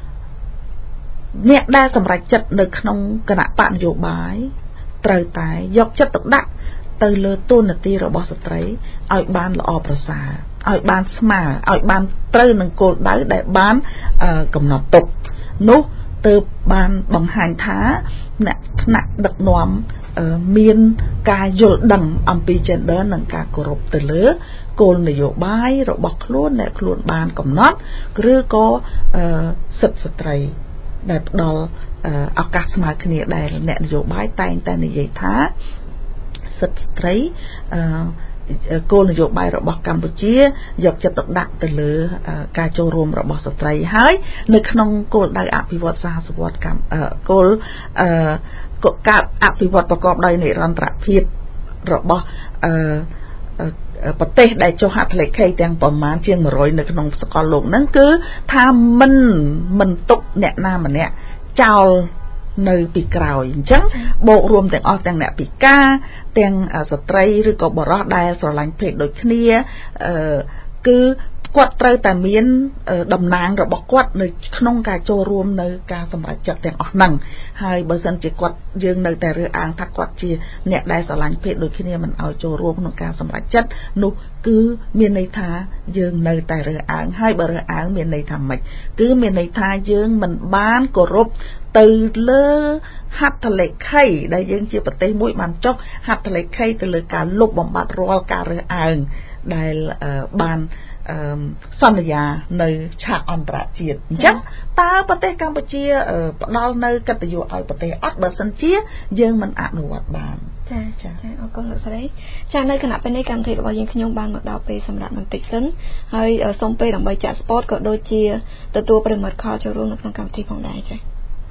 អ្នកដែលសម្រេចចិត្តនៅក្នុងគណៈបកនយោបាយត្រូវតែយកចិត្តទុកដាក់ទៅលើតួនាទីរបស់ស្ត្រីឲ្យបានល្អប្រសើរឲ្យបានស្មើឲ្យបានត្រូវនឹងគោលដៅដែលបានកំណត់ទុកនោះទើបបានបង្ហាញថាអ្នកថ្នាក់ដឹកនាំមានការយល់ដឹងអំពី gender និងការគោរពទៅលើគោលនយោបាយរបស់ខ្លួនដែលខ្លួនបានកំណត់ឬក៏សិទ្ធិស្ត្រីដែលផ្ដល់ឱកាសស្មើគ្នាដែលអ្នកនយោបាយតែងតែនិយាយថាសិទ្ធិស្ត្រីគោលនយោបាយរបស់កម្ពុជាយកចិត្តទុកដាក់ទៅលើការចូលរួមរបស់ស្ត្រីហើយនៅក្នុងគោលដៅអភិវឌ្ឍសហសវត្តកម្មគោលការអភិវឌ្ឍប្រកបដោយនិរន្តរភាពរបស់ប្រទេសដែលចុះហត្ថលេខីទាំងប្រមាណជាងone hundredនៅក្នុងសកលលោកហ្នឹងគឺថាមិនមិនទុកអ្នកណាម្នាក់ចោលនៅពីក្រោយអញ្ចឹងបូករួមទាំងអស់ទាំងអ្នកពិការទាំងស្ត្រីឬក៏បុរសដែលស្រឡាញ់ភេទដូចគ្នាគឺគាត់ត្រូវតែមានតំណាងរបស់គាត់នៅក្នុងការចូលរួមនៅការសម្រេចចិត្តទាំងអស់ហ្នឹងហើយបើសិនជាគាត់យើងនៅតែរើសអើងថាគាត់ជាអ្នកដែលស្រឡាញ់ភេទដូចគ្នាមិនឲ្យចូលរួមក្នុងការសម្រេចចិត្តនោះគឺមានន័យថាយើងនៅតែរើសអើងហើយបើរើសអើងមានន័យថាម៉េចគឺមានន័យថាយើងមិនបានគោរពទៅលើហត្ថលេខីដែលយើងជាប្រទេសមួយបានចុះហត្ថលេខីទៅលើការលុបបំបាត់រាល់ការរើសអើងដែលបានសន្យានៅឆាកអន្តរជាតិអញ្ចឹងតើប្រទេសកម្ពុជាផ្ដល់នៅកិត្តិយសឲ្យប្រទេសអត់បើសិនជាយើងមិនអនុវត្តបានចាចាចាអរគុណលោកស្រីចានៅគណៈពេលនេះកម្មវិធីរបស់យើងខ្ញុំបានមកដល់ពេលសម្រាប់បន្តិចសិនហើយសូមពេលដើម្បីចាក់ sport ក៏ដូចជាទទួលប្រិមត្តខលចូលរួមនៅក្នុងកម្មវិធីផងដែរចាតើ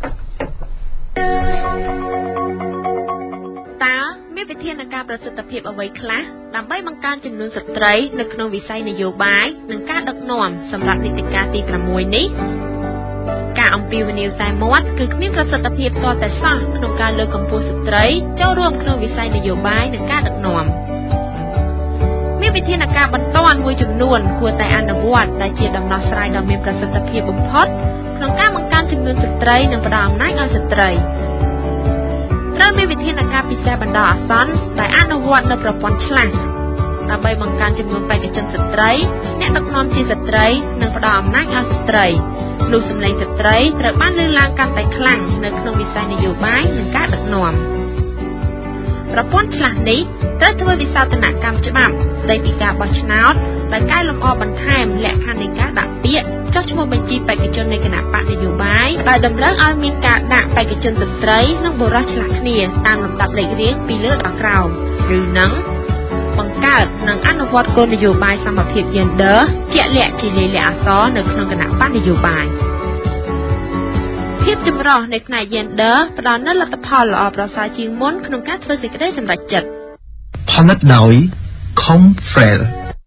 មានវិធានការប្រសិទ្ធភាពអ្វីខ្លះដើម្បីបង្កើនចំនួនស្ត្រីនៅក្នុងវិស័យនយោបាយនិងការដឹកនាំសម្រាប់នីតិកាលទីsixនេះការអំពាវនាវតែមាត់គឺគ្មានប្រសិទ្ធភាពទាល់តែសោះក្នុងការលើកកម្ពស់ស្ត្រីចូលរួមក្នុងវិស័យនយោបាយនិងការដឹកនាំមានវិធានការបន្ទាន់មួយចំនួនគួរតែអនុវត្តដែលជាដំណោះស្រាយដ៏មានប្រសិទ្ធភាពបំផុតក្នុងការបង្កើនចំនួនស្ត្រីនិងផ្តល់អំណាចឲ្យស្ត្រីត្រូវមានវិធានការពិសេសបណ្ដោះអាសន្នដែលអនុវត្តនៅប្រព័ន្ធឆ្លាស់ដើម្បីបង្កើនចំនួនបេក្ខជនស្ត្រីអ្នកដឹកនាំជាស្ត្រីនិងផ្តល់អំណាចឲ្យស្ត្រីនោះសម្លេងស្ត្រីត្រូវបានលើកឡើងកាន់តែខ្លាំងនៅក្នុងវិស័យនយោបាយនិងការដឹកនាំប្រព័ន្ធឆ្លាស់នេះត្រូវធ្វើវិសោធនកម្មច្បាប់ស្ដីពីការបោះឆ្នោតដែលកែលម្អបន្ថែមលក្ខខណ្ឌនៃការដាក់ពាក្យចុះឈ្មោះបញ្ជីបេក្ខជននៃគណៈបកនយោបាយដោយតម្រូវឲ្យមានការដាក់បេក្ខជនស្ត្រីនិងបុរសឆ្លាស់គ្នាតាមលំដាប់លេខរៀងពីលើដល់ក្រោមឬនឹងបង្កើតនិងអនុវត្តគោលនយោបាយសមភាព gender ជាក់លាក់ជាលាយលក្ខណ៍អក្សរនៅក្នុងគណៈបកនយោបាយភាពចម្រុះនៃផ្នែក gender ផ្ដល់នូវលទ្ធផលល្អប្រសើរជាងមុនក្នុងការធ្វើសេចក្តីសម្រេចចិត្តផលិតដោយ Comfrel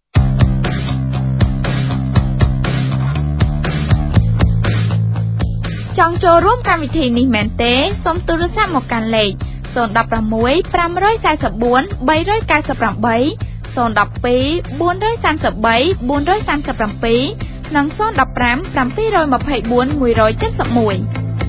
ចង់ចូលរួមកម្មវិធីនេះមែនទេសូមទូរស័ព្ទមកកាន់លេខzero one six five four four four three nine eight 012 433 437 និងศูนย์ một năm เจ็ด สี่ two 4 1 7 1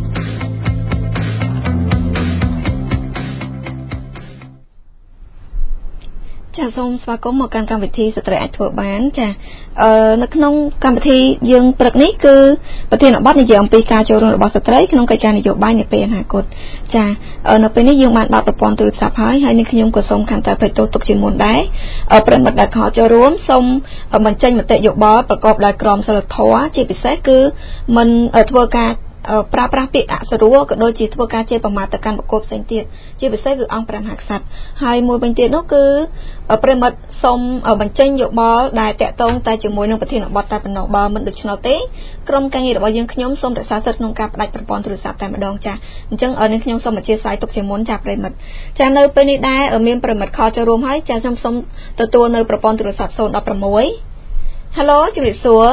ចាសូមស្វាគមន៍មកកាន់កម្មវិធីស្ត្រីអាចធ្វើបានចាអឺនៅក្នុងកម្មវិធីយើងព្រឹកនេះគឺប្រធានបទនិយាយអំពីការចូលរួមរបស់ស្ត្រីក្នុងកិច្ចការនយោបាយនាពេលអនាគតចានៅពេលនេះយើងបានបើកប្រព័ន្ធទូរស័ព្ទហើយហើយនេះខ្ញុំក៏សូមខន្តីបេតូទុកជាមុនដែរប្រិមិត្តដែលខលចូលរួមសូមបញ្ចេញមតិយោបល់ប្រកបដោយក្រមសីលធម៌ជាពិសេសគឺមិនធ្វើការប្រើប្រាស់ពាក្យអសុរោះក៏ដូចជាធ្វើការជេរប្រមាថទៅកាន់បុគ្គលផ្សេងទៀតជាពិសេសគឺអង្គព្រះមហាក្សត្រហើយមួយវិញទៀតនោះគឺប្រិមិត្តសូមបញ្ចេញយោបល់ដែលតាក់ទងតែជាមួយនឹងប្រធានបទតែប៉ុណ្ណោះបើមិនដូច្នោះទេក្រុមការងាររបស់យើងខ្ញុំសូមរក្សាសិទ្ធិក្នុងការផ្ដាច់ប្រព័ន្ធទូរស័ព្ទតែម្ដងចាអញ្ចឹងនេះខ្ញុំសូមអធិស្ឋានទុកជាមុនចាប្រិមិត្តចានៅពេលនេះដែរមានប្រិមិត្តខលចូលរួមហើយចាខ្ញុំសូមទទួលនៅប្រព័ន្ធទូរស័ព្ទศูนย์ หนึ่ง หก Halo ជំរាបសួរ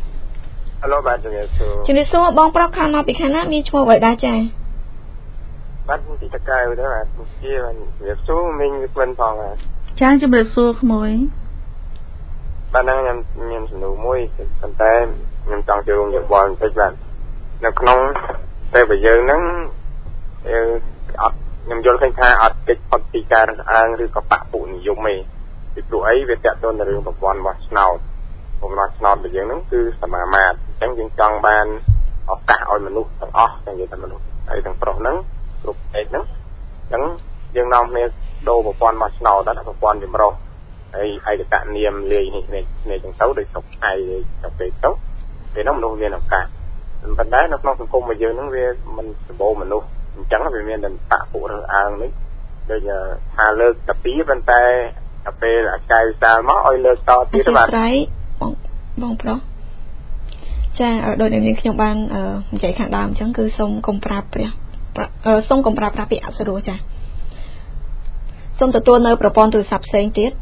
Halo បាទជំរាបសួរជំរាបសួរបងប្រុសខាងមកពីខាងណាមានឈ្មោះអ្វីដែរចាបាទពីតកៅដែរបាទជាជំរាបសួរមីងវិក្លិនផងចាជំរាបសួរក្មួយបាទហ្នឹងខ្ញុំមានសំណួរមួយប៉ុន្តែខ្ញុំចង់ចូលរួមយោបល់បន្តិចបាទនៅក្នុងពេលបើយើងហ្នឹងអត់ខ្ញុំយល់ឃើញថាអត់កិច្ចផុតពីការរើសអើងឬក៏បពុនិយមទេពីព្រោះអីវាតាក់ទងនឹងរឿងប្រព័ន្ធរបស់ឆ្នោតបំណងឆ្នោតរបស់យើងហ្នឹងគឺសមាមាត្រអញ្ចឹងយើងចង់បានឱកាសឲ្យមនុស្សទាំងអស់ទាំងនិយាយថាមនុស្សហើយទាំងប្រុសហ្នឹងគ្រប់ពេកហ្នឹងអញ្ចឹងយើងនាំគ្នាដូរប្រព័ន្ធរបស់ឆ្នោតដល់ប្រព័ន្ធចម្រុះហើយឯកតនាមលាយនេះនេះនេះអញ្ចឹងទៅដោយស្រុកថៃទៅពេលទៅពេលនោះមនុស្សមានឱកាសប៉ុន្តែនៅក្នុងសង្គមរបស់យើងហ្នឹងវាមិនសម្បូរមនុស្សអញ្ចឹងវាមានតែបពុរើសអើងនេះដូចថាលើកតែពីរប៉ុន្តែដល់ពេលអាចារ្យវិសាលមកឲ្យលើកតទៀតបាទបងបងប្រុសចាដោយដែលនាងខ្ញុំបាននិយាយខាងដើមអញ្ចឹងគឺសូមកុំប្រាប់ព្រះសូមកុំប្រាប់ប្រាពាក្យអសុរោះចាសូមទទួលនៅប្រព័ន្ធទូរស័ព្ទផ្សេងទៀត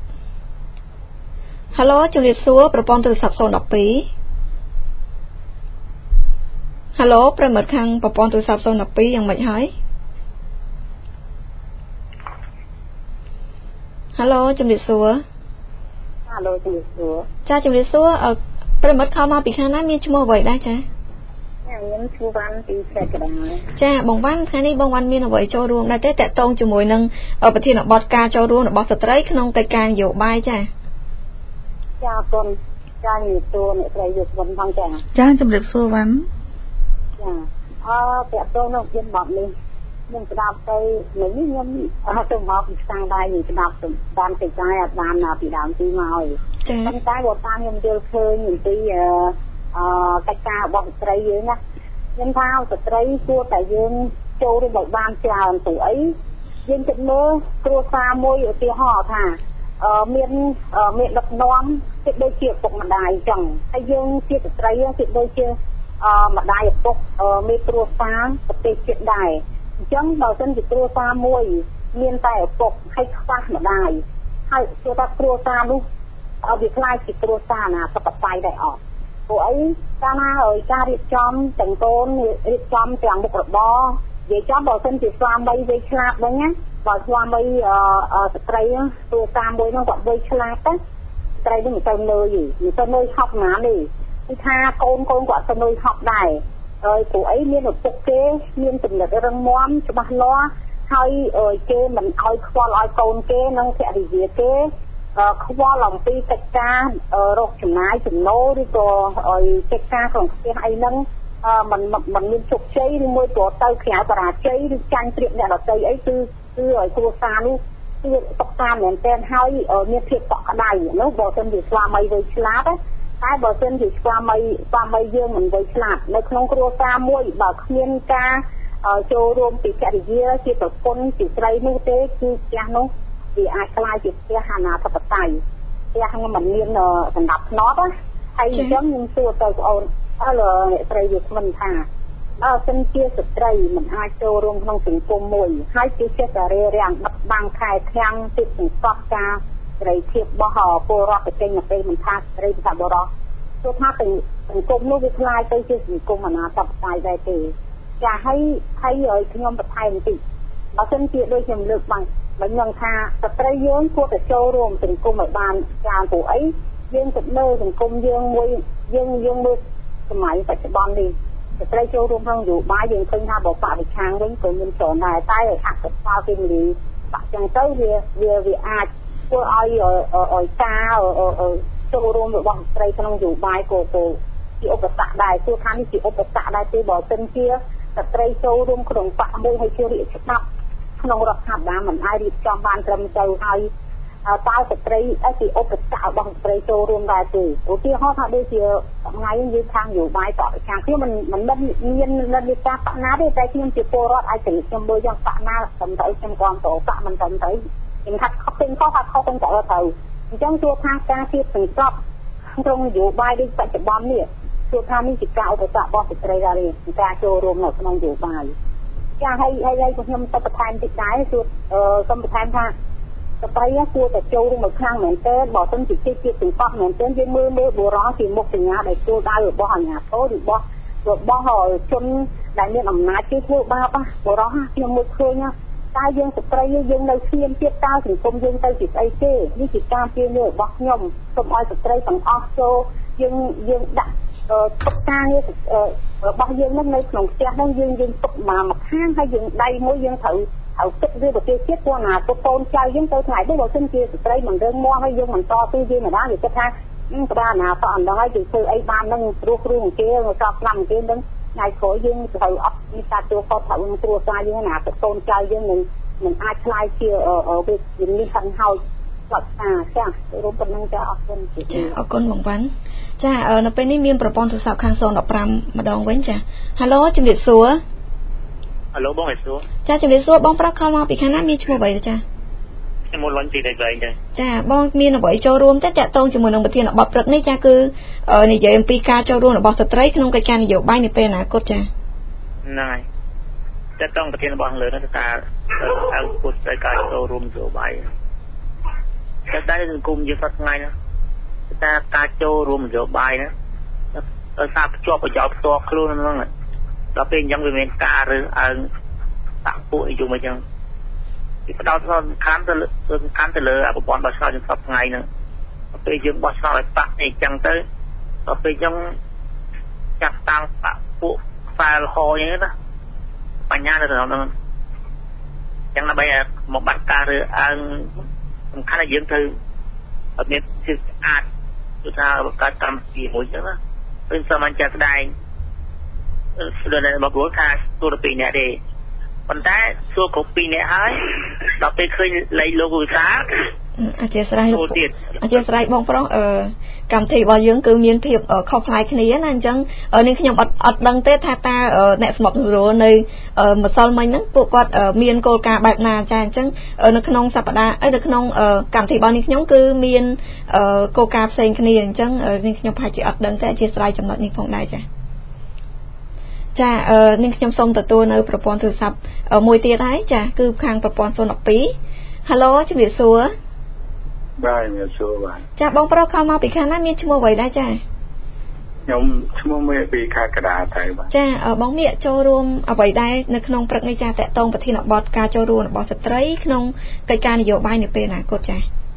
Halo ជំរាបសួរប្រព័ន្ធទូរស័ព្ទศูนย์ หนึ่ง สอง Halo ប្រិមិត្តខាងប្រព័ន្ធទូរស័ព្ទศูนย์ หนึ่ง สองយ៉ាងម៉េចហើយ Halo ជំរាបសួរ Halo ជំរាបសួរចាជំរាបសួរប្រិមិត្តខលមកពីខាងណាមានឈ្មោះអ្វីដែរចាខ្ញុំឈ្មោះវ៉ាន់ពីខេត្តកណ្ដាលចាបងវ៉ាន់ថ្ងៃនេះបងវ៉ាន់មានអ្វីចូលរួមដែរទេតាក់ទងជាមួយនឹងប្រធានបទការចូលរួមរបស់ស្ត្រីក្នុងកិច្ចការនយោបាយចាចាគុណចាជំរាបសួរអ្នកស្រីយុគវណ្ណផងចាចាជំរាបសួរវ៉ាន់ចាអឺតាក់ទងនឹងជាបទនេះខ្ញុំស្ដាប់ទៅនេះខ្ញុំអត់ទៅមកពីស្តាំងដែរខ្ញុំស្ដាប់តាមកិច្ចការអត់បានពីដើមទីមកហើយប៉ុន្តែបើតាមខ្ញុំយល់ឃើញអំពីអឺកិច្ចការរបស់ស្ត្រីយើងណាខ្ញុំថាស្ត្រីគួរតែយើងចូលរួមឲ្យបានច្រើនព្រោះអីយើងគិតមើលគ្រួសារមួយឧទាហរណ៍ថាអឺមានមានដឹកនាំគិតដូចជាពុកម្ដាយអញ្ចឹងហើយយើងជាស្ត្រីគិតដូចជាអឺម្ដាយឪពុកមានគ្រួសារប្រទេសជាតិដែរអញ្ចឹងបើសិនជាគ្រួសារមួយមានតែឪពុកហើយខ្វះម្ដាយហើយគឺថាគ្រួសារនោះវាខ្លាចជាគ្រួសារណាសុខភាពដែរអត់ព្រោះអីកាលណាឲ្យការរៀបចំទាំងកូនរៀបចំទាំងមុខរបរនិយាយចំបើសិនជាស្វាមីវ័យឆ្លាតហ្នឹងណាបើស្វាមីស្ត្រីគ្រួសារមួយហ្នឹងគាត់វ័យឆ្លាតទៅស្ត្រីនេះមិនទៅនឿយមិនទៅនឿយហប់ណាទេគឺថាកូនកូនគាត់ទៅនឿយហប់ដែរហើយព្រោះអីមានឪពុកគេមានចំណិតរឹងមាំច្បាស់លាស់ហើយគេមិនឲ្យខ្វល់ឲ្យកូនគេនិងភរិយាគេខ្វល់អំពីកិច្ចការរកចំណាយចំណូលឬក៏ឲ្យកិច្ចការក្នុងផ្ទះអីហ្នឹងมันมันមានជោគជ័យឬមួយក៏ទៅក្រៅបរាជ័យឬចាញ់ព្រៀបអ្នកដទៃអីគឺគឺឲ្យគ្រួសារនោះគឺតកតាមមែនទែនហើយមានភាពកក់ក្ដៅនោះបើសិនជាស្វាមីវ័យឆ្លាតតែបើសិនជាស្វាមីស្វាមីយើងមិនវ័យឆ្លាតនៅក្នុងគ្រួសារមួយបើគ្មានការចូលរួមពីភរិយាជាប្រពន្ធជាស្រីនោះទេគឺផ្ទះនោះវាអាចក្លាយជាផ្ទះអាណាធិបតេយ្យផ្ទះហ្នឹងមិនមានសម្ដាប់ធ្នាប់ណាហើយអញ្ចឹងខ្ញុំសួរទៅបងអូនអើអ្នកស្រីវាមិនថាបើសិនជាស្ត្រីមិនអាចចូលរួមក្នុងសង្គមមួយហើយគេចេះតែរារាំងបិទបាំងខែខាំងទីសង្កត់ការសេរីភាពរបស់ពលរដ្ឋប្រទេសទៅមិនថាស្រីថាបរិសុទ្ធទោះថាសង្គមនោះវាខ្លាយទៅជាសង្គមអាណាធិបតេយ្យដែរទេចាហើយហើយឲ្យខ្ញុំបន្ថែមបន្តិចបើសិនជាដូចខ្ញុំលើកបាំងមិនដឹងថាស្ត្រីយើងគួរតែចូលរួមសង្គមឲ្យបានច្រើនព្រោះអីយើងគិតមើលសង្គមយើងមួយយើងយើងមើលសម័យបច្ចុប្បន្ននេះស្ត្រីចូលរួមក្នុងនយោបាយយើងឃើញថាបើបរិស្ថានវិញក៏មានច្រើនដែរតែអកតាគេមលីបាក់ចឹងទៅវាវាវាអាចធ្វើឲ្យឲ្យការចូលរួមរបស់ស្ត្រីក្នុងនយោបាយក៏ក៏ជាឧបសគ្គដែរគឺថានេះជាឧបសគ្គដែរទេបើសិនជាស្ត្រីចូលរួមក្នុងបកមួយហើយជារាជច្បាប់ក្នុងរដ្ឋាភិបាលមិនអាចរៀបចំបានត្រឹមត្រូវហើយតើស្ត្រីជាឧបសគ្គរបស់ស្ត្រីចូលរួមដែរទេឧទាហរណ៍ថាដូចជាថ្ងៃយើងខាងនយោបាយបរិស្ថានខ្ញុំមិនមិនមាននិន្នាការបកណាទេតែខ្ញុំជាពលរដ្ឋអាចទៅខ្ញុំមើលយ៉ាងបកណាត្រឹមត្រូវខ្ញុំគាំទ្របកមិនត្រឹមត្រូវខ្ញុំថាខុសពេញខុសថាខុសពេញត្រូវទៅអញ្ចឹងជួបថាការទៀតសង្កត់ក្នុងនយោបាយដូចបច្ចុប្បន្ននេះជួបថានេះជាការឧបសគ្គរបស់ស្ត្រីដែរទេការចូលរួមនៅក្នុងនយោបាយចាហើយហើយខ្ញុំទៅបន្ថែមតិចដែរជួបសូមបន្ថែមថាស្ត្រីគួរតែចូលរួមមួយខ្លាំងមែនទែនបើមិនជាជាតិសង្កត់មែនទែនយើងមើលមើលបុរសជាមុខសញ្ញាដែលចូលដៅរបស់អាជ្ញាធររបស់របស់ជនដែលមានអំណាចគេធ្វើបាបបុរសខ្ញុំមើលឃើញតែយើងស្ត្រីយើងនៅស្ងៀមទៀតតើសង្គមយើងទៅជាស្អីទេនេះជាការពៀនរបស់ខ្ញុំសូមឲ្យស្ត្រីទាំងអស់ចូលយើងយើងដាក់ទុកការងាររបស់យើងនៅក្នុងផ្ទះហ្នឹងយើងយើងទុកមកមកខាងហើយយើងដៃមួយយើងត្រូវเอาទឹកវាប្រទេសជាតិពួកណាពួកកូនចៅយើងទៅថ្ងៃនេះបើសិនជាស្ត្រីមិនរឿងមកហើយយើងមិនតស៊ូយើងមិនបានវាគិតថាក្បាលណាតអត់ដល់ហើយយើងធ្វើអីបាននឹងរស់គ្រូអង្គាមកចប់ឆ្នាំអង្គានឹងថ្ងៃក្រោយយើងត្រូវអត់មានការចូលខុសត្រូវនឹងគ្រួសារយើងណាពួកកូនចៅយើងនឹងមិនអាចឆ្លើយជាវាមានខាងហើយស្លាប់តាចារួមប៉ុណ្ណឹងចាអរគុណចាអរគុណបងវ៉ាន់ចានៅពេលនេះមានប្រព័ន្ធទូរស័ព្ទខាងศูนย์ដប់ប្រាំម្ដងវិញចាហៅឡូជំរាបសួរហៅឡូបងសួរចាជំរាបសួរបងប្រុសខលមកពីខាងណាមានឈ្មោះអ្វីចាខ្ញុំមកលន់ពីតែវិញចាចាបងមានអ្វីចូលរួមទេតាក់ទងជាមួយនឹងប្រធានបទព្រឹកនេះចាគឺនិយាយអំពីការចូលរួមរបស់ស្ត្រីក្នុងកិច្ចការនយោបាយនាពេលអនាគតចាហ្នឹងហើយតាក់ទងប្រធានបទលើនោះថាឲ្យពុទ្ធស្ត្រីការចូលរួមនយោបាយតែតែសង្គមយើងសប្តាហ៍ថ្ងៃណាថាការចូលរួមនយោបាយណាដោយសារភ្ជាប់ប្រយោជន៍ផ្ទាល់ខ្លួនហ្នឹងដល់ពេលអញ្ចឹងវាមានការរើសអើងតាក់ពួកអីយំអញ្ចឹងវាផ្ដោតសំខាន់ទៅសំខាន់ទៅលើប្រព័ន្ធបោះឆ្នោតយើងសប្តាហ៍ថ្ងៃហ្នឹងដល់ពេលយើងបោះឆ្នោតឲ្យបាក់អីអញ្ចឹងទៅដល់ពេលអញ្ចឹងចាប់តាំងតាក់ពួកខ្សែលហអញ្ចឹងណាបញ្ញាទៅដល់ហ្នឹងអញ្ចឹងដើម្បីមកបាត់ការរើសអើងសំខាន់ឲ្យយើងទៅអត់មានជាអាចគឺថាការកម្មវិធីមួយអញ្ចឹងណាពេលសមអញ្ចឹងស្ដែងស្ដាយមកព្រោះថាទូរពីរនាក់ទេប៉ុន្តែសួរគ្រប់ពីរនាក់ហើយដល់ពេលឃើញលេខលោកវិសាអធិស្ឋានអធិស្ឋានបងប្រុសអឺកម្មវិធីរបស់យើងគឺមានភាពខុសប្លែកគ្នាណាអញ្ចឹងនេះខ្ញុំអត់អត់ដឹងទេថាតើអ្នកស្មុករੂនៅម្សិលមិញហ្នឹងពួកគាត់មានគោលការណ៍បែបណាចាអញ្ចឹងនៅក្នុងសប្តាហ៍អីនៅក្នុងកម្មវិធីរបស់នេះខ្ញុំគឺមានគោលការណ៍ផ្សេងគ្នាអញ្ចឹងនេះខ្ញុំប្រហែលជាអត់ដឹងទេអធិស្ឋានចំណុចនេះផងដែរចាចាអឺនេះខ្ញុំសូមទទួលនៅប្រព័ន្ធទូរស័ព្ទមួយទៀតហើយចាគឺខាងប្រព័ន្ធศูนย์ដប់ពីរហៅឡូជំរាបសួរបាទជំរាបសួរបាទចាបងប្រុសខលមកពីខាងណាមានឈ្មោះអ្វីដែរចាខ្ញុំឈ្មោះមេពីខេត្តកណ្ដាលទៅបាទចាបងមៀកចូលរួមអ្វីដែរនៅក្នុងព្រឹកនេះចាតកតងប្រធានបទការចូលរួមរបស់ស្ត្រីក្នុងកិច្ចការនយោបាយនាពេលអនាគតចា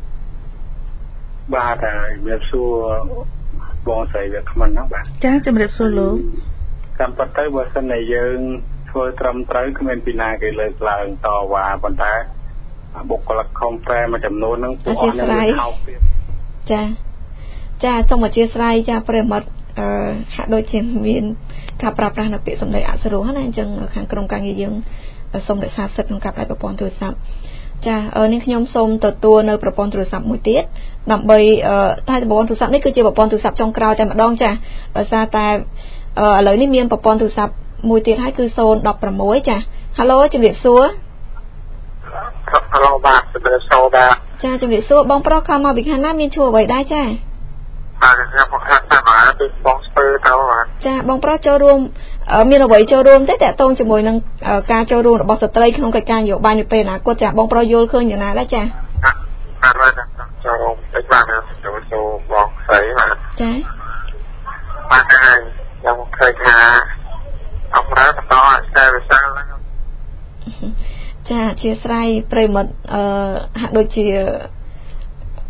បាទជំរាបសួរបងស្រីវាគ្មិនហ្នឹងបាទចាជំរាបសួរលោកតាមពិតទៅបើសិនតែយើងធ្វើត្រឹមត្រូវគ្មានពីណាគេលើកឡើងតវ៉ាប៉ុន្តែបុគ្គលិកខំប្រែមួយចំនួនហ្នឹងពួកអស់នឹងថោកទៀតចាចាសូមអធិស្ឋានចាប្រិមិត្តអឺហាក់ដូចជាមានការប្រើប្រាស់នៅពាក្យសម្ដីអសុរោះណាអញ្ចឹងខាងក្រុមការងារយើងសូមរក្សាសិទ្ធិក្នុងការផ្សាយប្រព័ន្ធទូរស័ព្ទចានេះខ្ញុំសូមទទួលនៅប្រព័ន្ធទូរស័ព្ទមួយទៀតដើម្បីតែប្រព័ន្ធទូរស័ព្ទនេះគឺជាប្រព័ន្ធទូរស័ព្ទចុងក្រោយតែម្ដងចាដោយសារតែឥឡូវនេះមានប្រព័ន្ធទូរស័ព្ទមួយទៀតហើយគឺศูนย์ដប់ប្រាំមួយចាហៅឡូជំរាបសួរហៅឡូបាទជំរាបសួរបាទចាជំរាបសួរបងប្រុសខលមកពីខាងណាមានឈ្មោះអ្វីដែរចាបាទខ្ញុំមកខាងតាមអាពីបងស្ពើទៅបាទចាបងប្រុសចូលរួមមានអ្វីចូលរួមទេតកតងជាមួយនឹងការចូលរួមរបស់ស្ត្រីក្នុងកិច្ចការនយោបាយនាពេលអនាគតចាបងប្រុសយល់ឃើញយ៉ាងណាដែរចាអត់បាទចូលរួមតិចបាទចូលសួរបងស្រីបាទចាបាទហើយខ្ញុំឃើញថាអបរាបន្តតែវិសាលហ្នឹងចាអធិស្ឋានប្រិមិត្តអឺហាក់ដូចជា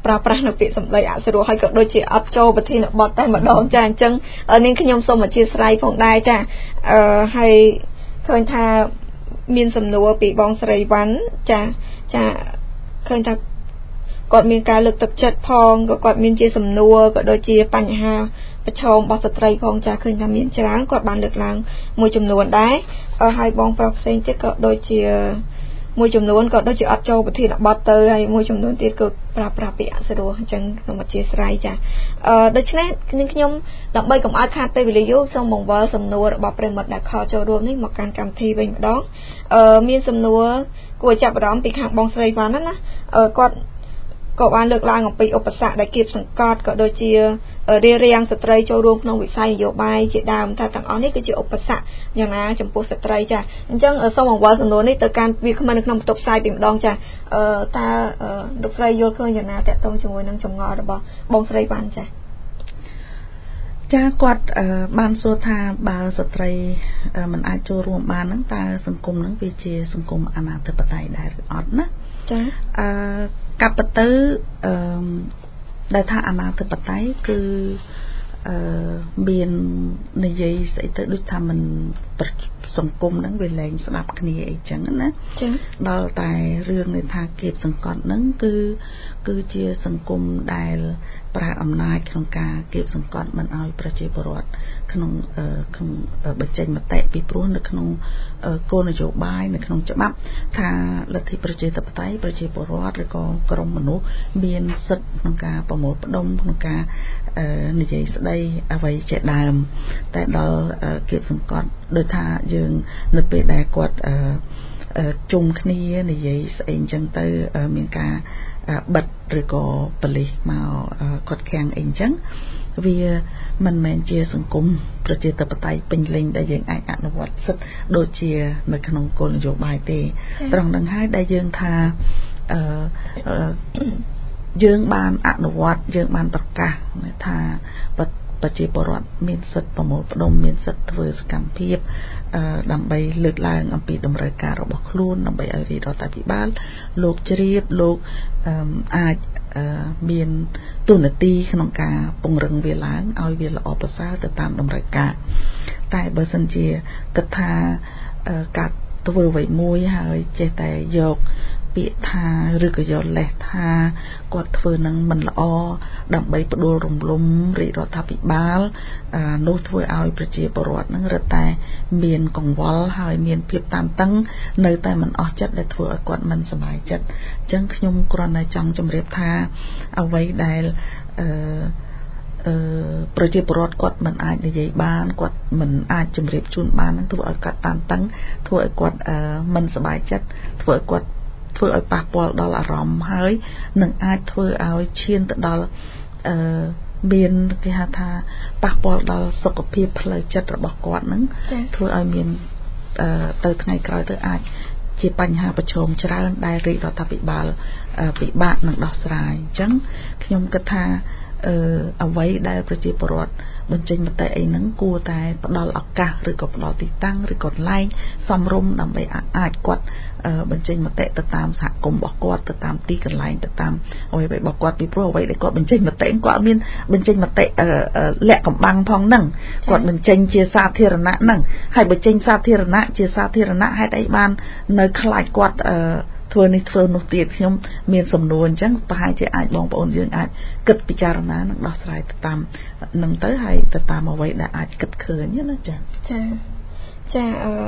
ប្រើប្រាស់នៅពាក្យសម្ដីអសុរោះហើយក៏ដូចជាអត់ចូលប្រធានបទតែម្ដងចាអញ្ចឹងនាងខ្ញុំសូមអធិស្ឋានផងដែរចាអឺហើយឃើញថាមានសំណួរពីបងស្រីវ៉ាន់ចាចាឃើញថាគាត់មានការលើកទឹកចិត្តផងក៏គាត់មានជាសំណួរក៏ដូចជាបញ្ហាប្រឈមរបស់ស្ត្រីផងចាឃើញថាមានច្រើនគាត់បានលើកឡើងមួយចំនួនដែរហើយបងប្រុសផ្សេងទៀតក៏ដូចជាមួយចំនួនក៏ដូចជាអត់ចូលប្រធានបទទៅហើយមួយចំនួនទៀតក៏ប្រើប្រាស់ពាក្យអសុរោះអញ្ចឹងសូមអធិស្ឋានចាអឺដូច្នេះខ្ញុំដើម្បីកុំឲ្យខាតពេលវេលាយូរសូមបង្វិលសំណួររបស់ប្រិមិត្តដែលខលចូលរួមនេះមកកាន់កម្មវិធីវិញម្ដងអឺមានសំណួរគួរចាប់អារម្មណ៍ពីខាងបងស្រីវ៉ាន់ណាអឺគាត់ក៏បានលើកឡើងអំពីឧបសគ្គដែលគៀបសង្កត់ក៏ដូចជារារាំងស្ត្រីចូលរួមក្នុងវិស័យនយោបាយជាដើមថាទាំងអស់នេះគឺជាឧបសគ្គយ៉ាងណាចំពោះស្ត្រីចាអញ្ចឹងសូមបង្វិលសំណួរនេះទៅកាន់វាគ្មិននៅក្នុងបន្ទប់ផ្សាយពីម្ដងចាអឺតើលោកស្រីយល់ឃើញយ៉ាងណាតកតងជាមួយនឹងចម្ងល់របស់បងស្រីបានចាចាគាត់បានសួរថាបើស្ត្រីមិនអាចចូលរួមបានហ្នឹងតើសង្គមហ្នឹងវាជាសង្គមអនាធិបតេយ្យដែរឬអត់ណាចាអឺកាប់ទៅអឺដែលថាអនាធិបតេយ្យគឺអឺមាននិយាយស្អីទៅដូចថាមិនសង្គមហ្នឹងវាលែងស្ដាប់គ្នាអីចឹងណាចា៎ដល់តែរឿងនៃថាគៀបសង្កត់ហ្នឹងគឺគឺជាសង្គមដែលប្រើអំណាចក្នុងការគៀបសង្កត់មិនឲ្យប្រជាពលរដ្ឋក្នុងក្នុងបញ្ចេញមតិពីព្រោះនៅក្នុងគោលនយោបាយនៅក្នុងច្បាប់ថាលទ្ធិប្រជាធិបតេយ្យប្រជាពលរដ្ឋឬក៏ក្រុមមនុស្សមានសិទ្ធិក្នុងការប្រមូលផ្ដុំក្នុងការនិយាយស្ដីអ្វីជាដើមតែដល់គៀបសង្កត់ដោយថាយើងនៅពេលដែលគាត់ជុំគ្នានិយាយស្អីអញ្ចឹងទៅមានការបិទឬក៏ប៉ូលីសមកគាត់ខាំងអីអញ្ចឹងវាមិនមែនជាសង្គមប្រជាធិបតេយ្យពេញលេញដែលយើងអាចអនុវត្តសិទ្ធិដូចជានៅក្នុងគោលនយោបាយទេត្រង់នឹងហើយដែលយើងថាអឺយើងបានអនុវត្តយើងបានប្រកាសថាប្រជាពលរដ្ឋមានសិទ្ធិប្រមូលផ្ដុំមានសិទ្ធិធ្វើសកម្មភាពដើម្បីលើកឡើងអំពីតម្រូវការរបស់ខ្លួនដើម្បីឲ្យរាជរដ្ឋាភិបាលលោកជ្រាបលោកអាចមានទូនាទីក្នុងការពង្រឹងវាឡើងឲ្យវាល្អប្រសើរទៅតាមតម្រូវការតែបើសិនជាគិតថាការធ្វើអ្វីមួយហើយចេះតែយកពាក្យថាឬក៏យកលេសថាគាត់ធ្វើនឹងមិនល្អដើម្បីផ្ដួលរំលំរាជរដ្ឋាភិបាលនោះធ្វើឲ្យប្រជាពលរដ្ឋនឹងរត់តែមានកង្វល់ហើយមានភាពតានតឹងនៅតែមិនអស់ចិត្តដែលធ្វើឲ្យគាត់មិនសប្បាយចិត្តអញ្ចឹងខ្ញុំគ្រាន់តែចង់ជម្រាបថាអ្វីដែលអឺអឺប្រជាពលរដ្ឋគាត់មិនអាចនិយាយបានគាត់មិនអាចជម្រាបជូនបាននឹងធ្វើឲ្យគាត់តានតឹងធ្វើឲ្យគាត់មិនសប្បាយចិត្តធ្វើឲ្យគាត់ធ្វើឲ្យប៉ះពាល់ដល់អារម្មណ៍ហើយនឹងអាចធ្វើឲ្យឈានទៅដល់អឺមានគេហៅថាប៉ះពាល់ដល់សុខភាពផ្លូវចិត្តរបស់គាត់នឹងធ្វើឲ្យមានអឺទៅថ្ងៃក្រោយទៅអាចជាបញ្ហាប្រឈមច្រើនដែលរាជរដ្ឋាភិបាលពិបាកនឹងដោះស្រាយអញ្ចឹងខ្ញុំគិតថាអឺអ្វីដែលប្រជាពលរដ្ឋបញ្ចេញមតិអីហ្នឹងគួរតែផ្ដល់ឱកាសឬក៏ផ្ដល់ទីតាំងឬក៏កន្លែងសមរម្យដើម្បីអាចគាត់បញ្ចេញមតិទៅតាមសហគមន៍របស់គាត់ទៅតាមទីកន្លែងទៅតាមអ្វីៗរបស់គាត់ពីព្រោះអ្វីដែលគាត់បញ្ចេញមតិគាត់មានបញ្ចេញមតិលាក់កំបាំងផងហ្នឹងគាត់បញ្ចេញជាសាធារណៈហ្នឹងហើយបញ្ចេញសាធារណៈជាសាធារណៈហេតុអីបាននៅខ្លាចគាត់ធ្វើនេះធ្វើនោះទៀតខ្ញុំមានសំណួរអញ្ចឹងប្រហែលជាអាចបងប្អូនយើងអាចគិតពិចារណានិងដោះស្រាយទៅតាមនឹងទៅហើយទៅតាមអ្វីដែលអាចគិតឃើញណាចាចាចាអឺ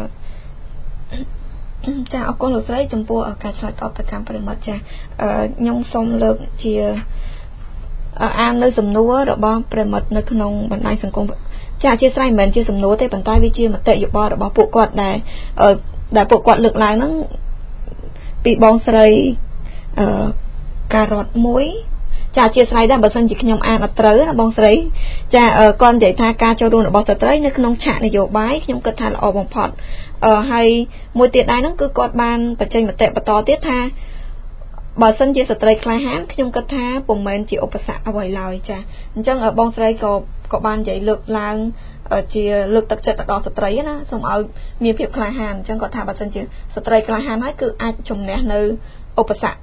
ចាអរគុណលោកស្រីចំពោះការឆ្លើយតបទៅកម្មប្រិមត្តចាខ្ញុំសូមលើកជាអាននៅសំណួររបស់ប្រិមត្តនៅក្នុងបណ្ដាញសង្គមចាអធិស្ឋានមិនមែនជាសំណួរទេប៉ុន្តែវាជាមតិយោបល់របស់ពួកគាត់ដែលដែលពួកគាត់លើកឡើងហ្នឹងពីបងស្រីអឺការ៉ុតមួយចាអធិស្ឋានដែរបើសិនជាខ្ញុំអានអត់ត្រូវណាបងស្រីចាគាត់និយាយថាការចូលរួមរបស់ស្ត្រីនៅក្នុងឆាកនយោបាយខ្ញុំគិតថាល្អបំផុតអឺហើយមួយទៀតដែរហ្នឹងគឺគាត់បានបញ្ចេញមតិបន្តទៀតថាបើសិនជាស្ត្រីក្លាហានខ្ញុំគិតថាពុំមែនជាឧបសគ្គអ្វីឡើយចាអញ្ចឹងបងស្រីក៏ក៏បាននិយាយលើកឡើងជាលើកទឹកចិត្តទៅដល់ស្ត្រីណាសូមឲ្យមានភាពក្លាហានអញ្ចឹងគាត់ថាបើសិនជាស្ត្រីក្លាហានហើយគឺអាចជំនះនៅឧបសគ្គ